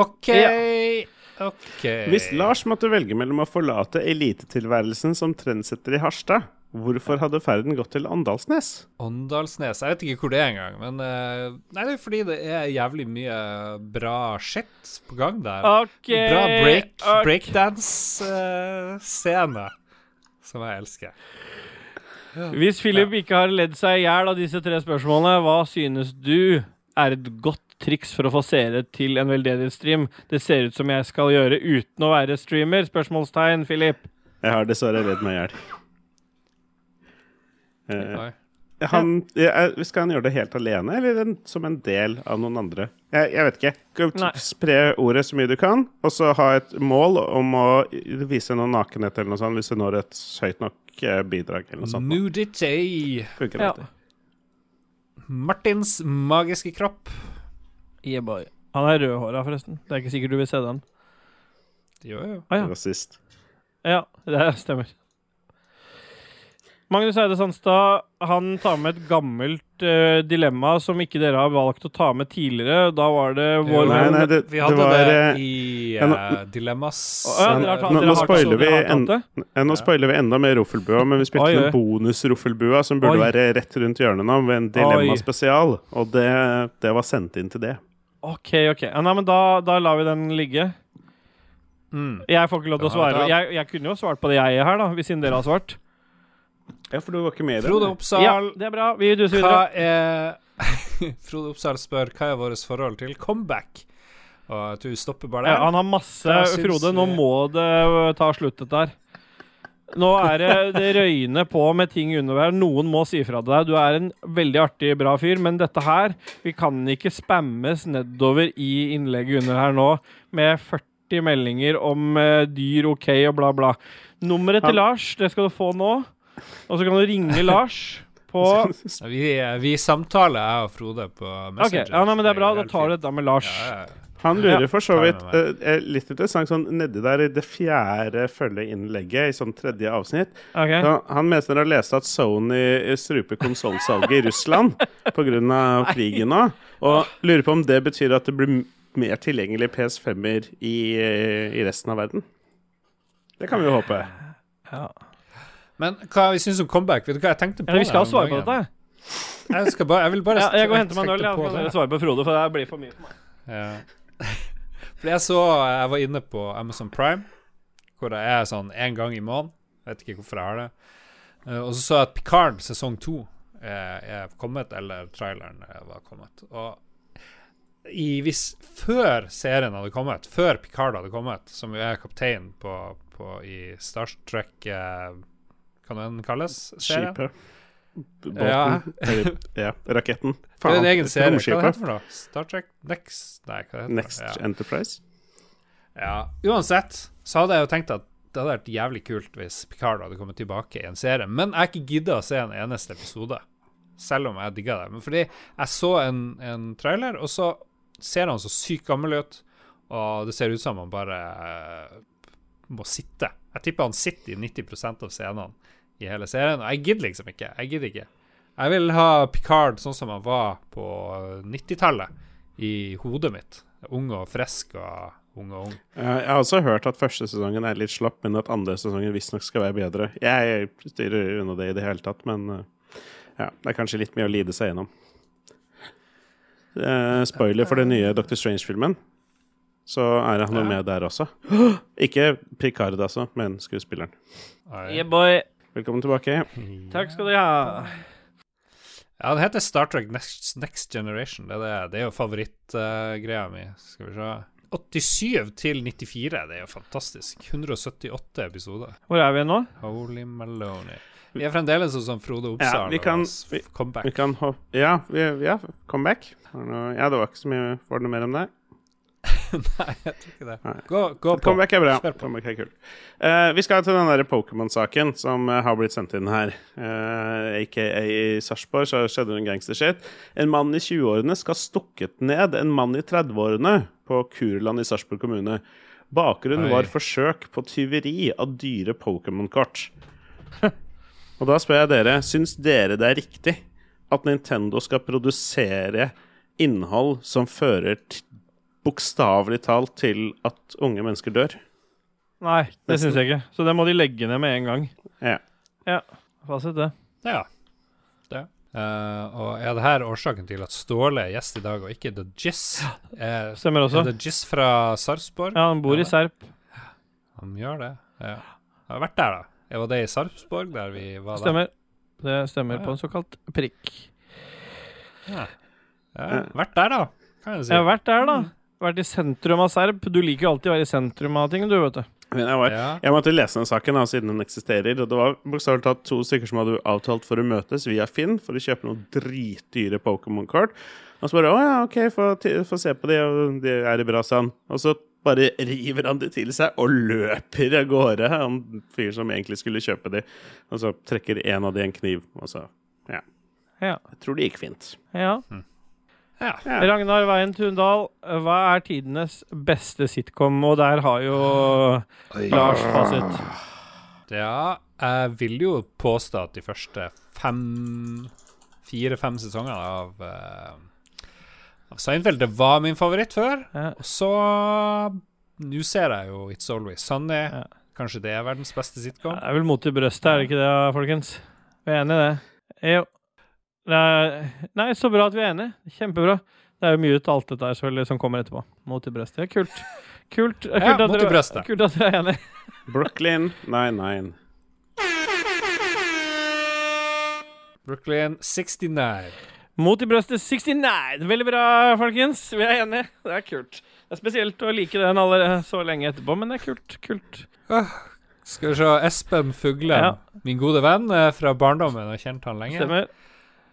Okay. Hvis Lars måtte velge mellom å forlate elitetilværelsen som trendsetter i Harstad, hvorfor hadde ferden gått til Åndalsnes? Åndalsnes? Jeg vet ikke hvor det er engang, men nei, det er fordi det er jævlig mye bra shit på gang der. Bra breakdance-scene, som jeg elsker. Hvis Philip ikke har ledd seg ihjel av disse 3 spørsmålene, hva synes du er et godt triks for å få seere til en veldedighetsstream? Det ser ut som jeg skal gjøre uten å være streamer. Spørsmålstegn, Philip. Jeg har dessverre redd meg ihjel. Skal han gjøre det helt alene, eller som en del av noen andre? Jeg vet ikke. Spre ordet så mye du kan, og så ha et mål om å vise noe nakenhet eller noe sånt, hvis det når et høyt nok bidrag eller noe sånt. Nudity. Martins magiske kropp. Yeah, boy. Han er rødhåret forresten. Det er ikke sikkert du vil se den. Jo. Det var sist. Ja, det stemmer. Magnus Eide Sandstad, han tar med et gammelt dilemma som ikke dere har valgt å ta med tidligere. Da var det vår... Vi hadde det i dilemmas. Nå spoiler vi enda mer Roffelbua, men vi spilte en bonus-Roffelbua som burde være rett rundt hjørnet nå, med en dilemma-spesial, og det var sendt inn til det. Ok. Nei, men da lar vi den ligge. Jeg får ikke lov til å svare. Jeg kunne jo svart på det jeg er her da, hvis dere har svart. Ja, for du var ikke med i det. Frode Oppsal. Ja, det er bra. Vi duser videre. Frode Oppsal spør, hva er vårt forhold til comeback? Og jeg tror vi stopper bare der. Ja, han har masse, Frode, nå må det ta slutt dette her. Nå er det røyne på med ting undervær. Noen må si fra deg. Du er en veldig artig, bra fyr, men dette her, vi kan ikke spammes nedover i innlegget under her nå med 40 40 meldinger om dyr ok og bla bla. Nummeret til Lars, det skal du få nå. Og så kan du ringe Lars på... Vi samtaler, jeg og Frode, på Messenger. Ok, men det er bra. Da tar du dette med Lars. Han lurer for så vidt litt interessant sånn nedi der i det 4. følgeinnlegget i sånn 3. avsnitt. Så han mener å lese at Sony struper konsolsalget i Russland på grunn av krigen nå, og lurer på om det betyr at det blir mer tilgjengelig PS5-er i resten av verden. Det kan vi jo håpe. Ja. Men hva vi synes om comeback? Vet du hva jeg tenkte på? Vi skal svare på dette. Jeg vil bare jeg går og henter meg en øl. Jeg kan svare på Frode, for det blir for mye for meg. Ja. Fordi jeg var inne på Amazon Prime, hvor det er sånn en gang i måneden. Jeg vet ikke hvorfor jeg har det. Og så jeg at Picard sesong 2 er kommet, eller traileren var kommet. Og før serien hadde kommet, før Picard hadde kommet, som jo er kaptein i Star Trek, kan den kalles serien? Skipet. Raketten. Det er en egen serie. Hva heter det for noe? Star Trek Next? Nei, hva heter det? Next Enterprise? Ja, uansett så hadde jeg jo tenkt at det hadde vært jævlig kult hvis Picard hadde kommet tilbake i en serie, men jeg har ikke giddet å se en eneste episode, selv om jeg digget det. Men fordi jeg så en trailer, og så ser han så sykt gammel ut, og det ser ut som han bare må sitte. Jeg tipper han sitter i 90% av scenene i hele serien, og jeg gidder liksom ikke. Jeg vil ha Picard sånn som han var på 90-tallet i hodet mitt. Ung og frisk og ung. Jeg har også hørt at første sesongen er litt slapp, men at andre sesongen visstnok skal være bedre. Jeg styrer unna det i det hele tatt, men det er kanskje litt mye å lide seg gjennom. Spoiler for den nye Dr. Strange-filmen, så er han noe med der også. Ikke Picard altså, men skuespilleren. Yeah, boy. Velkommen tilbake. Takk skal du ha. Ja, den heter Star Trek Next Generation. Det er jo favorittgreia mi. Skal vi se. 87 til 94, det er jo fantastisk. 178 episoder. Hvor er vi nå? Holy Maloney. Vi er fremdeles hos Frode Oppsal. Comeback. Comeback. Ja, det var ikke så mye. Var det noe mer om det? Nei, jeg tror ikke det. Gå på. Comeback er bra. Comeback er kult. Vi skal til den der Pokémon-saken som har blitt sendt inn her. Ikke i Sarpsborg, så skjedde det en gangstershit. En mann i 20-årene skal stukket ned en mann i 30-årene på Kurland i Sarpsborg kommune. Bakgrunnen var forsøk på tyveri av dyre Pokémon-kort. Og da spør jeg dere, syns dere det er riktig at Nintendo skal produsere innhold som fører bokstavelig talt til at unge mennesker dør? Nei, det synes jeg ikke. Så det må de legge ned med en gang. Ja. Fasit det. Ja. Og er det her årsaken til at Ståle er gjest i dag, og ikke The Jizz? Stemmer også. Er The Jizz fra Sarpsborg? Ja, han bor i Serp. Han gjør det, ja. Jeg har vært der da. Var det i Sarpsborg der vi var da? Stemmer. Det stemmer på en såkalt prikk. Ja. Vært der da, kan jeg si. Jeg har vært der da. Vært i sentrum av Serp. Du liker jo alltid å være i sentrum av ting, du vet du. Jeg måtte lese den saken da, siden den eksisterer, og det var bokstavelig tatt 2 stykker som hadde avtalt for å møtes via Finn for å kjøpe noen dritdyre Pokémon-kort. Og så bare, ok, få se på det, og det er i bra stand. Og så bare river han det til seg og løper av gårde. Han fyr som egentlig skulle kjøpe det. Og så trekker en av de en kniv, og så, ja. Jeg tror det gikk fint. Ja. Ragnar Veien Tundal, hva er tidenes beste sitcom? Og der har jo Lars fasit. Ja, jeg vil jo påstå at de første 4-5 sesongene av Seinfeld, det var min favoritt før. Og så nå ser jeg jo It's Always Sunny. Kanskje det er verdens beste sitcom. Det er vel mot i brøstet, er det ikke det, folkens? Vi er enige i det. Jo. Nei, så bra at vi er enige. Kjempebra. Det er jo mye ut alt dette her selvfølgelig som kommer etterpå. Mot i brøstet. Kult. Kult mot i brøstet. Kult at dere er enige. Brooklyn 99. Brooklyn 69. Mot i brøstet 69. Veldig bra, folkens. Vi er enige. Det er kult. Det er spesielt å like den allerede så lenge etterpå, men det er kult. Skal vi se, Espen Fuglen, min gode venn fra barndommen, og kjent han lenge. Stemmer.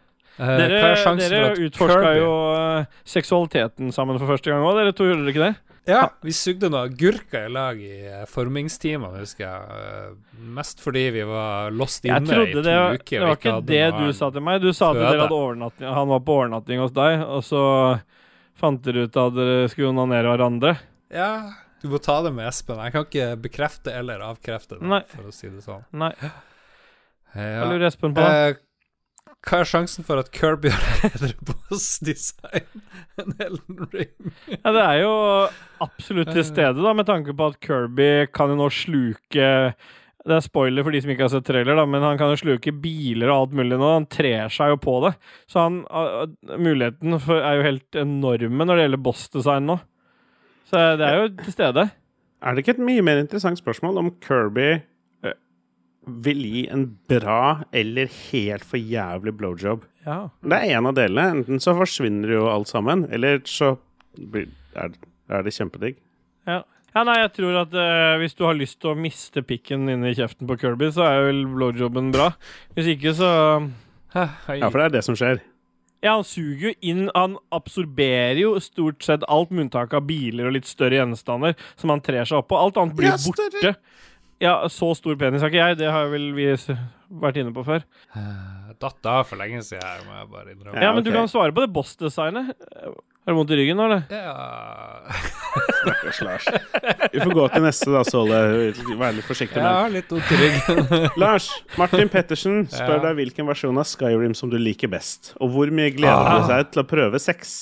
Dere utforsket jo seksualiteten sammen for første gang også. Dere to gjorde dere ikke det? Ja, vi sugde noe agurker i lag i formingstimen, husker jeg. Mest fordi vi var lost inne i 2 uker. Det var ikke det du sa til meg. Du sa at dere hadde overnatting, han var på overnatting hos deg, og så fant dere ut at dere skulle onanere hverandre. Ja, du må ta det med Espen. Jeg kan ikke bekrefte eller avkrefte det, for å si det sånn. Nei. Hva lurer Espen på? Hva sjansen for at Kirby har bedre boss-design enn Elden Ring? Ja, det jo absolutt til stede, da, med tanke på at Kirby kan jo nå sluke. Det spoiler for de som ikke har sett trailer, da, men han kan jo sluke biler og alt mulig nå. Han trer seg jo på det. Så muligheten jo helt enorme når det gjelder boss-design nå. Så det jo til stede. Det ikke et mye mer interessant spørsmål om Kirby vil gi en bra eller helt for jævlig blowjob? Ja. Det en av delene. Enten så forsvinner jo alt sammen, eller så det kjempedigg. Ja. Ja, nei, jeg tror at hvis du har lyst til å miste pikken inne i kjeften på Kirby, så vel blowjobben bra. Hvis ikke, så... Ja, for det det som skjer. Ja, han suger jo inn, han absorberer jo stort sett alt med unntak av biler og litt større gjenstander som han trer seg opp på. Alt annet blir borte. Ja, så stor penis har ikke jeg. Det har vel vi vært inne på før. Datt av for lenge siden, må jeg bare innrømme. Ja, men du kan svare på det boss-designet. Har du vondt i ryggen nå, eller? Ja. Snakkes, Lars. Vi får gå til neste, da, Såle. Vær litt forsiktig. Jeg har litt vondt i ryggen. Lars, Martin Pettersen spør deg hvilken versjon av Skyrim som du liker best. Og hvor mye gleder du seg til å prøve 6?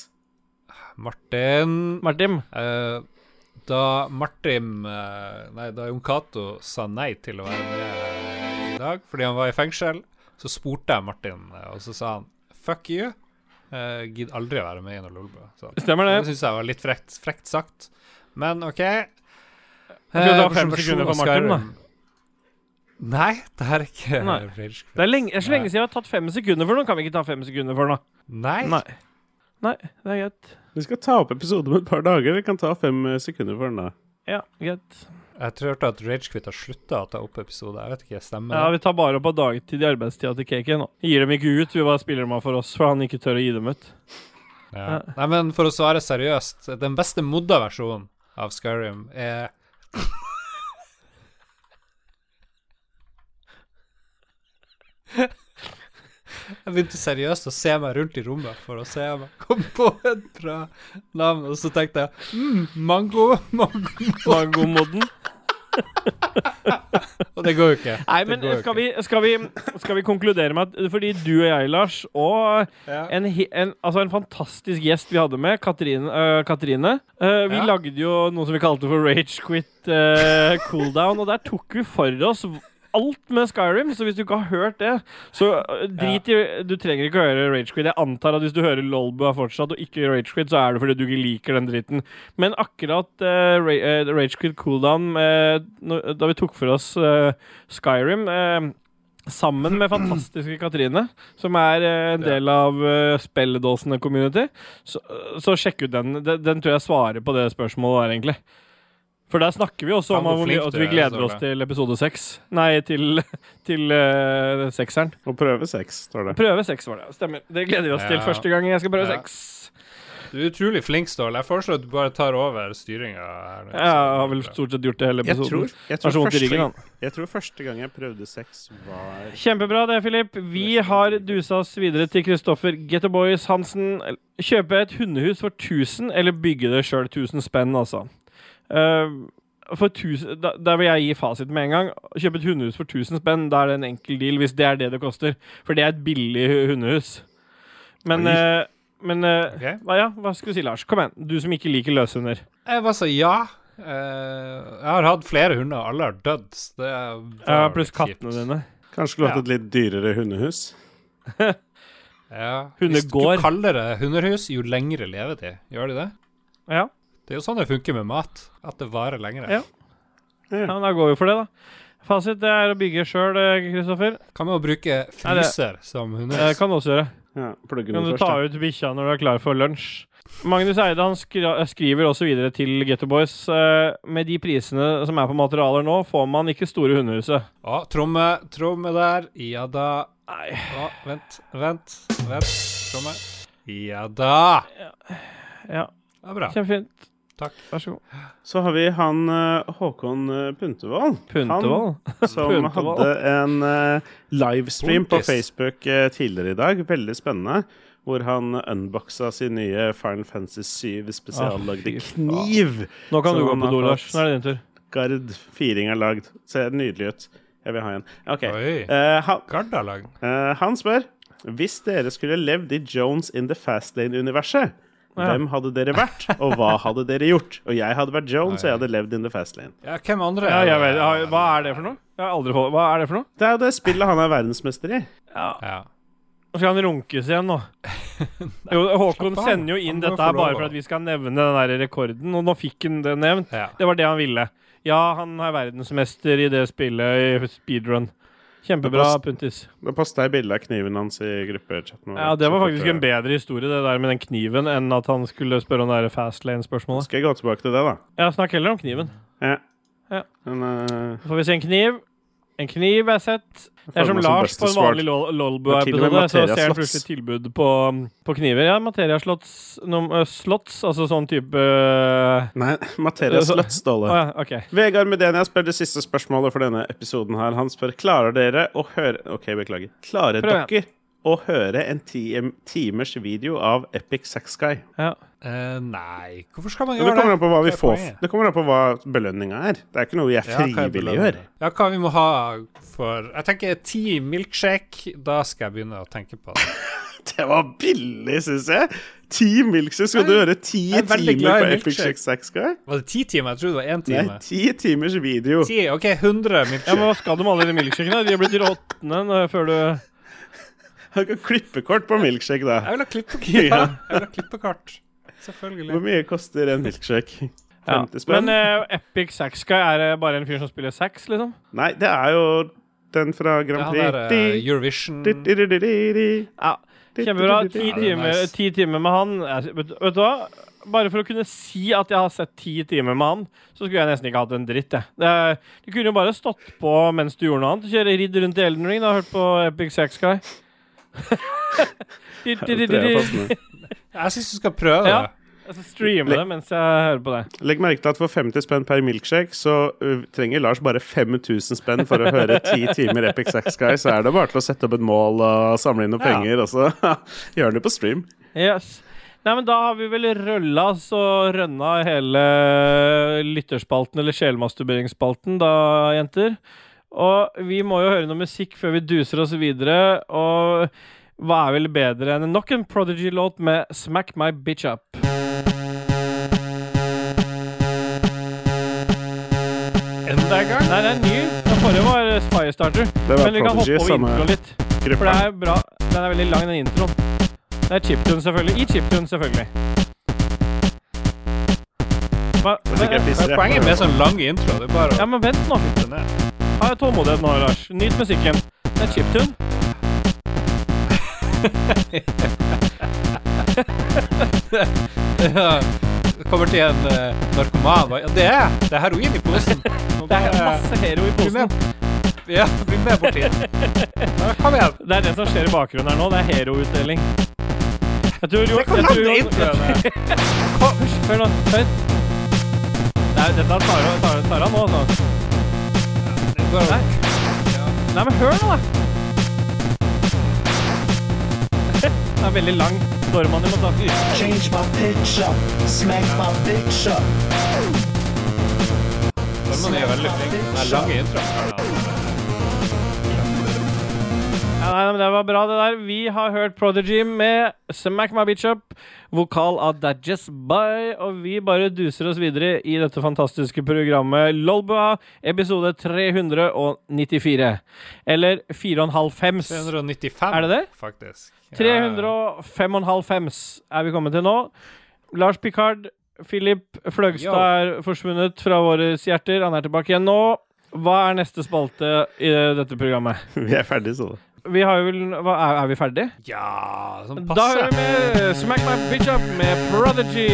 Martin. Da Jon Cato sa nei til å være med i dag fordi han var i fengsel, så spurte jeg Martin, og så sa han fuck you, gidd aldri å være med i noe lolbø. Stemmer det. Det synes jeg var litt frekt sagt, men ok. Skal du ta 5 sekunder for Martin, da? Nei, det ikke Rage Quit. Det så lenge siden jeg har tatt 5 sekunder for noe. Kan vi ikke ta 5 sekunder for noe? Nei, det greit. Vi skal ta opp episode om et par dager. Vi kan ta 5 sekunder for den da. Ja, greit. Jeg tror at Rage Quit har sluttet å ta opp episode. Jeg vet ikke, stemmer det? Ja, vi tar bare opp av dagtid i arbeidstida til KK nå. Vi gir dem ikke ut, vi bare spiller dem av for oss, for han ikke tør å gi dem ut. Ja. Nei, men for å svare seriøst, den beste modda versjonen av Skyrim Jeg begynte seriøst å se meg rundt i rommet for å se om jeg kom på et bra navn, og så tenkte jeg Mango-modden. Og det går jo ikke. Nei, men skal vi konkludere med at fordi du og jeg, Lars, og en fantastisk gjest vi hadde med, Katrine, vi lagde jo noe som vi kalte for Rage Quit Cooldown, og der tok vi for oss alt med Skyrim, så hvis du ikke har hørt det, så drit i, du trenger ikke å høre Rage Quit. Jeg antar at hvis du hører Lolbua fortsatt og ikke Rage Quit, så det fordi du ikke liker den dritten. Men akkurat Rage Quit Cooldown, da vi tok for oss Skyrim, sammen med fantastiske Katrine, som en del av Spelledåsene community, så sjekk ut den. Den tror jeg svarer på det spørsmålet der, egentlig. For der snakker vi også om at vi gleder oss til episode 6. Nei, til 6-eren. Og prøve 6, står det. Prøve 6 var det, stemmer. Det gleder vi oss til første gang jeg skal prøve 6. Du utrolig flink, Ståle. Jeg foreslår at du bare tar over styringen her. Jeg har vel stort sett gjort det hele episoden. Jeg tror første gang jeg prøvde 6 var... Kjempebra det, Philip. Vi har dusa oss videre til Kristoffer Getterboys Hansen. Kjøpe et hundehus for 1000, eller bygge det selv 1000 spenn, altså. For 1000, der vil jeg gi fasit med en gang. Kjøpe et hundehus for 1000 spenn, da det en enkel deal hvis det det koster. For det et billig hundehus. Men hva skal du si, Lars? Kom igjen, du som ikke liker løshunder. Jeg bare sa ja. Jeg har hatt flere hunder, og alle har dødd. Pluss kattene dine. Kanskje skulle hatt et litt dyrere hundehus. Hvis du kaller det hundehus, jo lengre levetid. Gjør de det? Ja. Det jo sånn det funker med mat, at det varer lengre. Ja, da går vi for det da. Fasit å bygge selv, Kristoffer. Kan man jo bruke fryser som hundehus? Det kan du også gjøre. Ja, kan du ta ut bikkja når du klar for lunsj. Magnus Eide, han skriver også videre til Gettoboys. Med de prisene som på materialer nå, får man ikke store hundehuset. Tromme der. Ja da. Nei. Vent. Tromme. Ja da. Ja. Det bra. Kjempefint. Takk. Vær så god. Så har vi han Håkon Puntervold. Puntervold? Han som hadde en livestream på Facebook tidligere i dag. Veldig spennende. Hvor han unboxa sin nye Final Fantasy 7 spesiallagde kniv. Nå kan du gå på do, Lars. Nå er det din tur. Gard 4 er lagd. Ser nydelig ut. Jeg vil ha en. Ok. Gard er lagd. Han spør, hvis dere skulle levd i Jones in the Fastlane-universet, hvem hadde dere vært, og hva hadde dere gjort? Og jeg hadde vært Jones, og jeg hadde levd in the Fastlane. Ja, hvem andre? Ja, jeg vet. Hva er det for noe? Jeg har aldri fått. Hva er det for noe? Det er det spillet han er verdensmester i. Ja. Nå skal han runkes igjen nå. Jo, Håkon sender jo inn dette her bare for at vi skal nevne den der rekorden, og nå fikk han det nevnt. Ja. Det var det han ville. Ja, han er verdensmester i det spillet i speedrun. Kjempebra, Puntis. Da postet jeg bildet av kniven hans i gruppechatten. Ja, det var faktisk en bedre historie, det der med den kniven, enn at han skulle spørre om det der Fastlane-spørsmålet. Skal jeg gå tilbake til det, da? Ja, snakk heller om kniven. Ja. Men, får vi se en kniv. En kniv er sett. Det er som Lars på en vanlig LOLBua-episode, så ser han plutselig tilbud på kniver. Ja, Materia-slotts, altså sånn type... Nei, Materia-slotts, Ståle. Ja, okay. Vegard Medenia spør det siste spørsmålet for denne episoden her. Han spør, klarer dere å høre... Ok, beklager. Klarer dere å høre en 10 timers video av Epic Sax Guy? Ja. Nei, hvorfor skal man gjøre det? Det kommer an på hva vi får. Det kommer an på hva belønninga er. Det er ikke noe jeg frivillig gjør. Ja, hva vi må ha for... Jeg tenker 10 milkshake, da skal jeg begynne å tenke på det. Det var billig, synes jeg. 10 milkshake, skal du høre 10 timer på Epic Sax Guy? Var det 10 timer? Jeg trodde det var 1 time. Nei, 10 timers video. 10, ok, 100 milkshake. Ja, men hva skal du med alle de milkshakene? De har blitt råtne før du... Jeg kan klippekort på milkshake, da. Jeg vil ha klippekort. Ja. Jeg vil ha klippekort. Selvfølgelig. Hvor mye koster en milkshake? 50 spenn? Men Epic Sax Guy, er det bare en fyr som spiller sax, liksom? Nei, det er jo den fra Grand Prix. Ja, det er Eurovision. Ja, kjempebra. 10 timer med han. Vet du hva? Bare for å kunne si at jeg har sett 10 timer med han, så skulle jeg nesten ikke hatt en dritt, jeg. Du kunne jo bare stått på mens du gjorde noe annet. Kjøre ridd rundt i Elden Ring, da har hørt på Epic Sax Guy. Jeg synes du skal prøve det. Jeg skal streame det mens jeg hører på det. Legg merke til at for 50 spenn per milkshake så trenger Lars bare 5000 spenn for å høre 10 timer Epic Sax Guy, så er det bare til å sette opp et mål og samle inn noen penger, og så gjør det på stream. Yes. Nei, men da har vi vel rønna hele lytterspalten, eller sjelmasturberingsspalten da, jenter. Og vi må jo høre noe musikk før vi duser oss videre, og hva er vel bedre enn nok en Prodigy-låt med Smack My Bitch Up? Enda en gang? Nei, det er ny. Den forrige var Firestarter. Men vi kan hoppe over intro litt. For det er bra. Den er veldig lang, den introen. Det er chiptune, selvfølgelig. I chiptune, selvfølgelig. Poenget med sånn lang intro, det er bare å... Ja, men vent nå. Har jeg tålmodighet nå, Lars? Nyt musikken. Det er chiptune. Det kommer til en narkoman. Ja, det er heroin i posen. Det er masse hero i posen. Ja, bli med bort hit. Ja, kom igjen. Det er det som skjer i bakgrunnen her nå. Det er heroutdeling. Jeg tror jo... Hør nå. Hør. Dette tar han nå, altså. Nei, men hør nå, da. Det er veldig lang. Dorman i må ta. Change my pitch up, smack my bitch up. Dorman er veldig flink. Det er lange intro. Nei, men det var bra det der. Vi har hørt Prodigy med Smack My Bitch Up, vokal av Dajess By, og vi bare duser oss videre i dette fantastiske programmet LOLBUA, episode 394. Eller 4,5 395, er det det? Faktisk. 305,5 er vi kommet til nå. Lars Picard, Philip Fløgstad er forsvunnet fra våre hjerter. Han er tilbake igjen nå. Hva er neste spalte i dette programmet? Vi er ferdige, så da. Vi har jo vel... Er vi ferdige? Ja, sånn passe. Da hører vi med Smack My Bitch Up med Prodigy.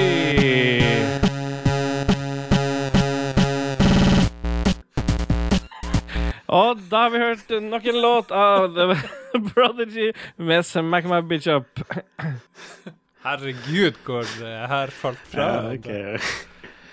Og da har vi hørt nok en låt av Prodigy med Smack My Bitch Up. Herregud, hvor det her falt fra. Ja, okay.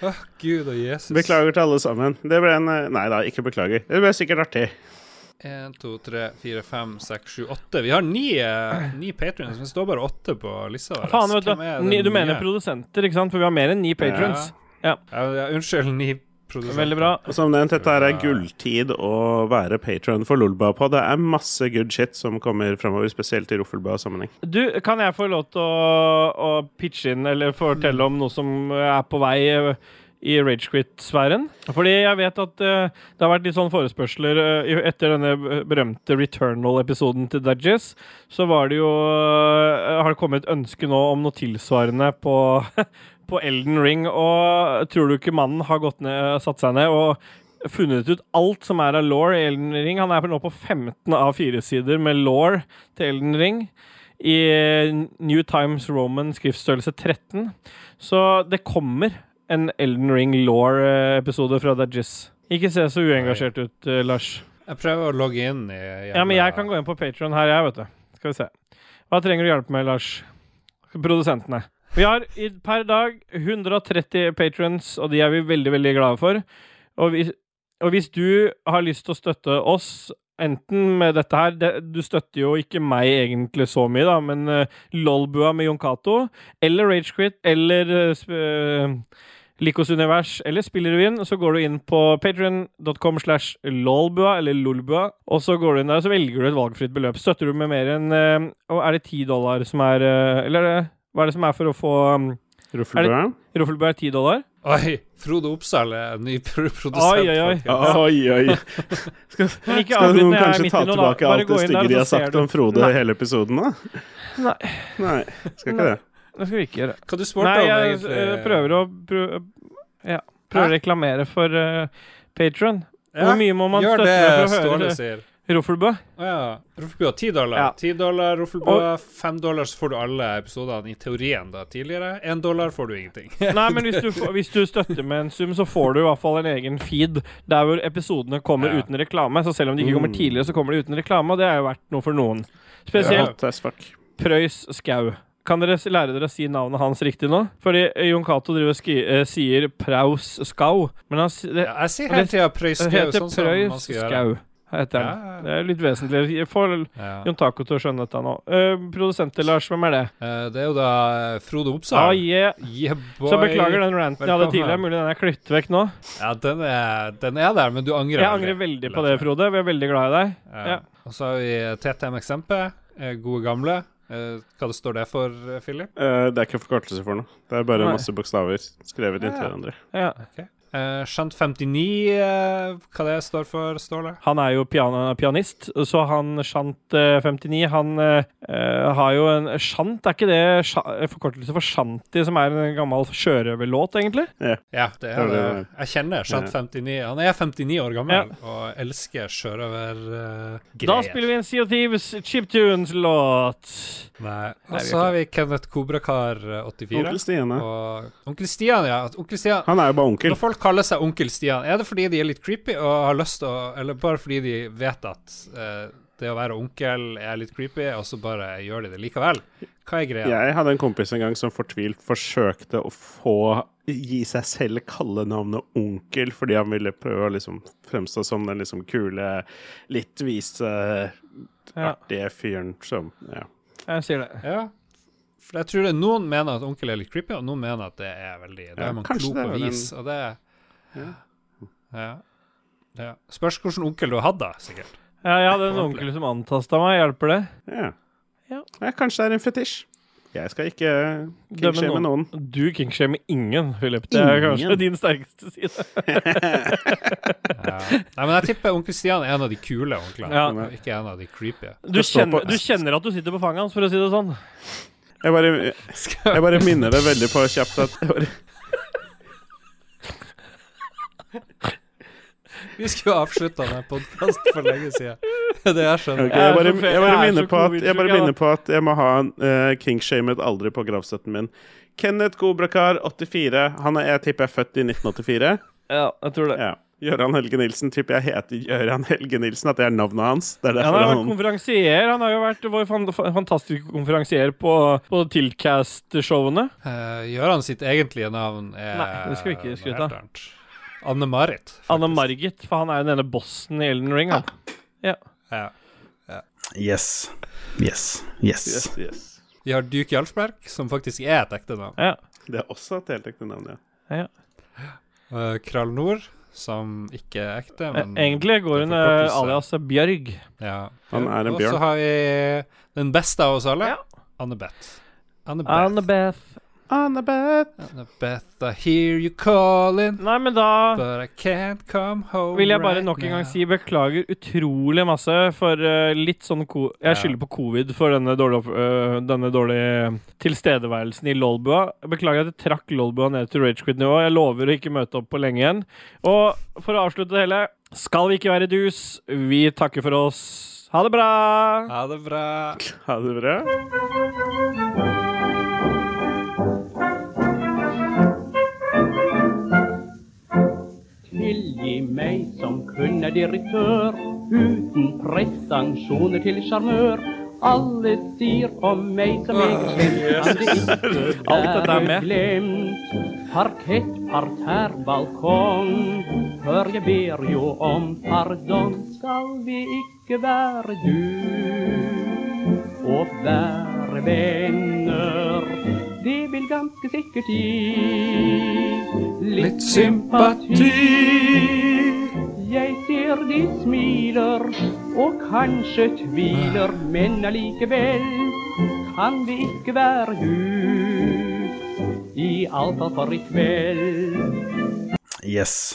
Gud og Jesus. Beklager til alle sammen. Det ble nei da, ikke beklager. Det ble sikkert artig. 1, 2, 3, 4, 5, 6, 7, 8. Vi har 9 patrons, men det står bare 8 på lista vår. Faen, vet du. Du mener produsenter, ikke sant? For vi har mer enn 9 patrons. Ja. Unnskyld, 9 produsenter. Veldig bra. Og som nevnt, dette er gulltid å være patron for Lolbua på. Det er masse good shit som kommer fremover, spesielt i Roffelbua-sammenheng. Du, kan jeg få lov til å pitche inn, eller fortelle om noe som er på vei i Ragequit-sfæren? Fordi jeg vet at det har vært litt sånn forespørsler etter denne berømte Returnal-episoden til Dudges, så var det jo har det kommet et ønske nå om noe tilsvarende på Elden Ring, og tror du ikke mannen har satt seg ned og funnet ut alt som er av lore i Elden Ring? Han er nå på 15 av 4 sider med lore til Elden Ring i New Times Roman skriftstørrelse 13. Så det kommer en Elden Ring lore-episode fra Dudges. Ikke se så uengasjert ut, Lars. Jeg prøver å logge inn i Ja, men jeg kan gå inn på Patreon her, vet du. Skal vi se. Hva trenger du hjelp med, Lars? Produsentene. Vi har per dag 130 patrons, og de er vi veldig, veldig glade for. Og hvis du har lyst til å støtte oss, enten med dette her, du støtter jo ikke meg egentlig så mye da, men Lolbua med Jon Cato, eller Ragequit, eller Likos Univers, eller Spillerevyen, så går du inn på patreon.com/lolbua, eller lolbua, og så går du inn der, og så velger du et valgfritt beløp. Støtter du med mer enn, er det $10 som er, eller hva er det som er for å få Roffelbua? Roffelbua er $10. Oi, Frode Oppsal er ny produsent. Oi. Skal noen kanskje ta tilbake alt det stygge de har sagt om Frode i hele episoden da? Nei, skal ikke det. Det skal vi ikke gjøre. Hva du spurte om egentlig? Jeg prøver å reklamere for Patreon. Hvor mye må man støtte for å høre Roffelbua? Roffelbua, $10. $10 Roffelbua, $5 så får du alle episodene i teorien da tidligere. $1 får du ingenting. Nei, men hvis du støtter med en sum, så får du i hvert fall en egen feed der hvor episodene kommer uten reklame. Så selv om de ikke kommer tidligere, så kommer de uten reklame, og det er jo verdt noe for noen. Spesielt Prøys Skau. Kan dere lære dere å si navnet hans riktig nå? Fordi Jon Cato sier Praus Skau. Men jeg sier hele tiden Prøys Skau, sånn som man skal gjøre. Heter den. Det er litt vesentlig. Jeg får Jon Taco til å skjønne dette nå. Produsenter, Lars, hvem er det? Det er jo da Frode Oppsal. Så beklager den ranten jeg hadde tidligere. Mulig den er klippet vekk nå. Ja, den er der, men du angrer. Jeg angrer veldig på det, Frode. Vi er veldig glad i deg. Og så har vi TTM Eksempel. Gode gamle. Hva det står det for, Philip? Det er ikke forkortelse for noe. Det er bare masse bokstaver skrevet inn til hverandre. Ja, ok. Shant 59, hva det står for, Ståle? Han er jo pianist, så han Shant 59, han har jo en Shant, er ikke det forkortelse for Shanti, som er en gammel sjørøverlåt, egentlig? Ja, det er det. Jeg kjenner Shant 59. Han er 59 år gammel, og elsker sjørøvergreier. Da spiller vi en Sea of Thieves Chiptunes-låt. Nei, og så har vi Kenneth Kobrakar 84. Onkel Stian, Onkel Stian, ja. Onkel Stian. Han er jo bare onkel. Når folk kaller seg Onkel Stian, er det fordi de er litt creepy og har lyst til å, eller bare fordi de vet at det å være onkel er litt creepy, og så bare gjør de det likevel? Hva er greia? Jeg hadde en kompis en gang som fortvilt forsøkte å gi seg selv kallenavnet onkel, fordi han ville prøve å liksom fremstå som den liksom kule, litt vise, artige fyren som, Jeg sier det. Ja. For jeg tror noen mener at onkel er litt creepy, og noen mener at det er veldig da er man klok på vis, og det spørs hvordan onkel du har hatt da, sikkert. Jeg hadde en onkel som antastet meg, hjelper det? Ja, kanskje det er en fetisj. Jeg skal ikke kingshame noen. Du kingshame ingen, Philip. Det er kanskje din sterkeste side. Nei, men jeg tipper onkel Stian er en av de kule onklene, ikke en av de creepy. Du kjenner at du sitter på fanget hans, for å si det sånn. Jeg bare minner det veldig på kjapt at Vi skulle avsluttet denne podcast for lenge siden. Det jeg skjønner. Jeg bare minner på at jeg må ha kingshamed aldri på gravstøtten min. Kenneth Kobrakar 84. Han jeg tipper født i 1984. Ja, jeg tror det. Gøran Helge Nilsen, tipper jeg heter Gøran Helge Nilsen, at det navnet hans. Det han har vært konferansier. Han har jo vært vår fantastiske konferansier på Tiltcast-showene. Gøran sitt egentlige navn Nei, det skal vi ikke skryte av. Anne-Marit. Anne-Margit, for han er jo denne bossen i Elden Ring. Ja. Yes. Vi har Duke Jarlsberg, som faktisk er et ekte navn. Ja. Det er også et helt ekte navn, ja. Krall Nord, som ikke er ekte, men egentlig går hun alias Bjørg. Ja. Han er en bjørn. Og så har vi den beste av oss alle, Annabeth. Annabeth, I hear you calling. Nei, men da But I can't come home. Vil jeg bare nok en gang si beklager utrolig masse for litt sånn jeg skylder på covid for denne dårlige tilstedeværelsen i Lolbua. Beklager at jeg trakk Lolbua ned til Ragequit-nivå. Jeg lover å ikke møte opp på lenge igjen. Og for å avslutte det hele, skal vi ikke være dus. Vi takker for oss. Ha det bra. Ha det bra. Ha det bra. Tilgi meg som kun er direktør, uten prestanksjoner til sjarmør. Alle sier om meg som jeg kan det ikke være glemt. Parkett, parterre, balkong, for jeg ber jo om pardon. Skal vi ikke være du og være venner? Det vil ganske sikkert gi litt sympati. Jeg ser de smiler og kanskje tviler, men allikevel kan vi ikke være dus, i alt fall for i kveld. Yes.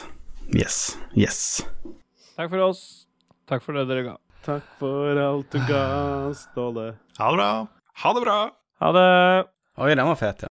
Takk for oss. Takk for det dere ga. Takk for alt du ga, Ståle. Ha det bra. Ha det. Oi, den var fet, ja.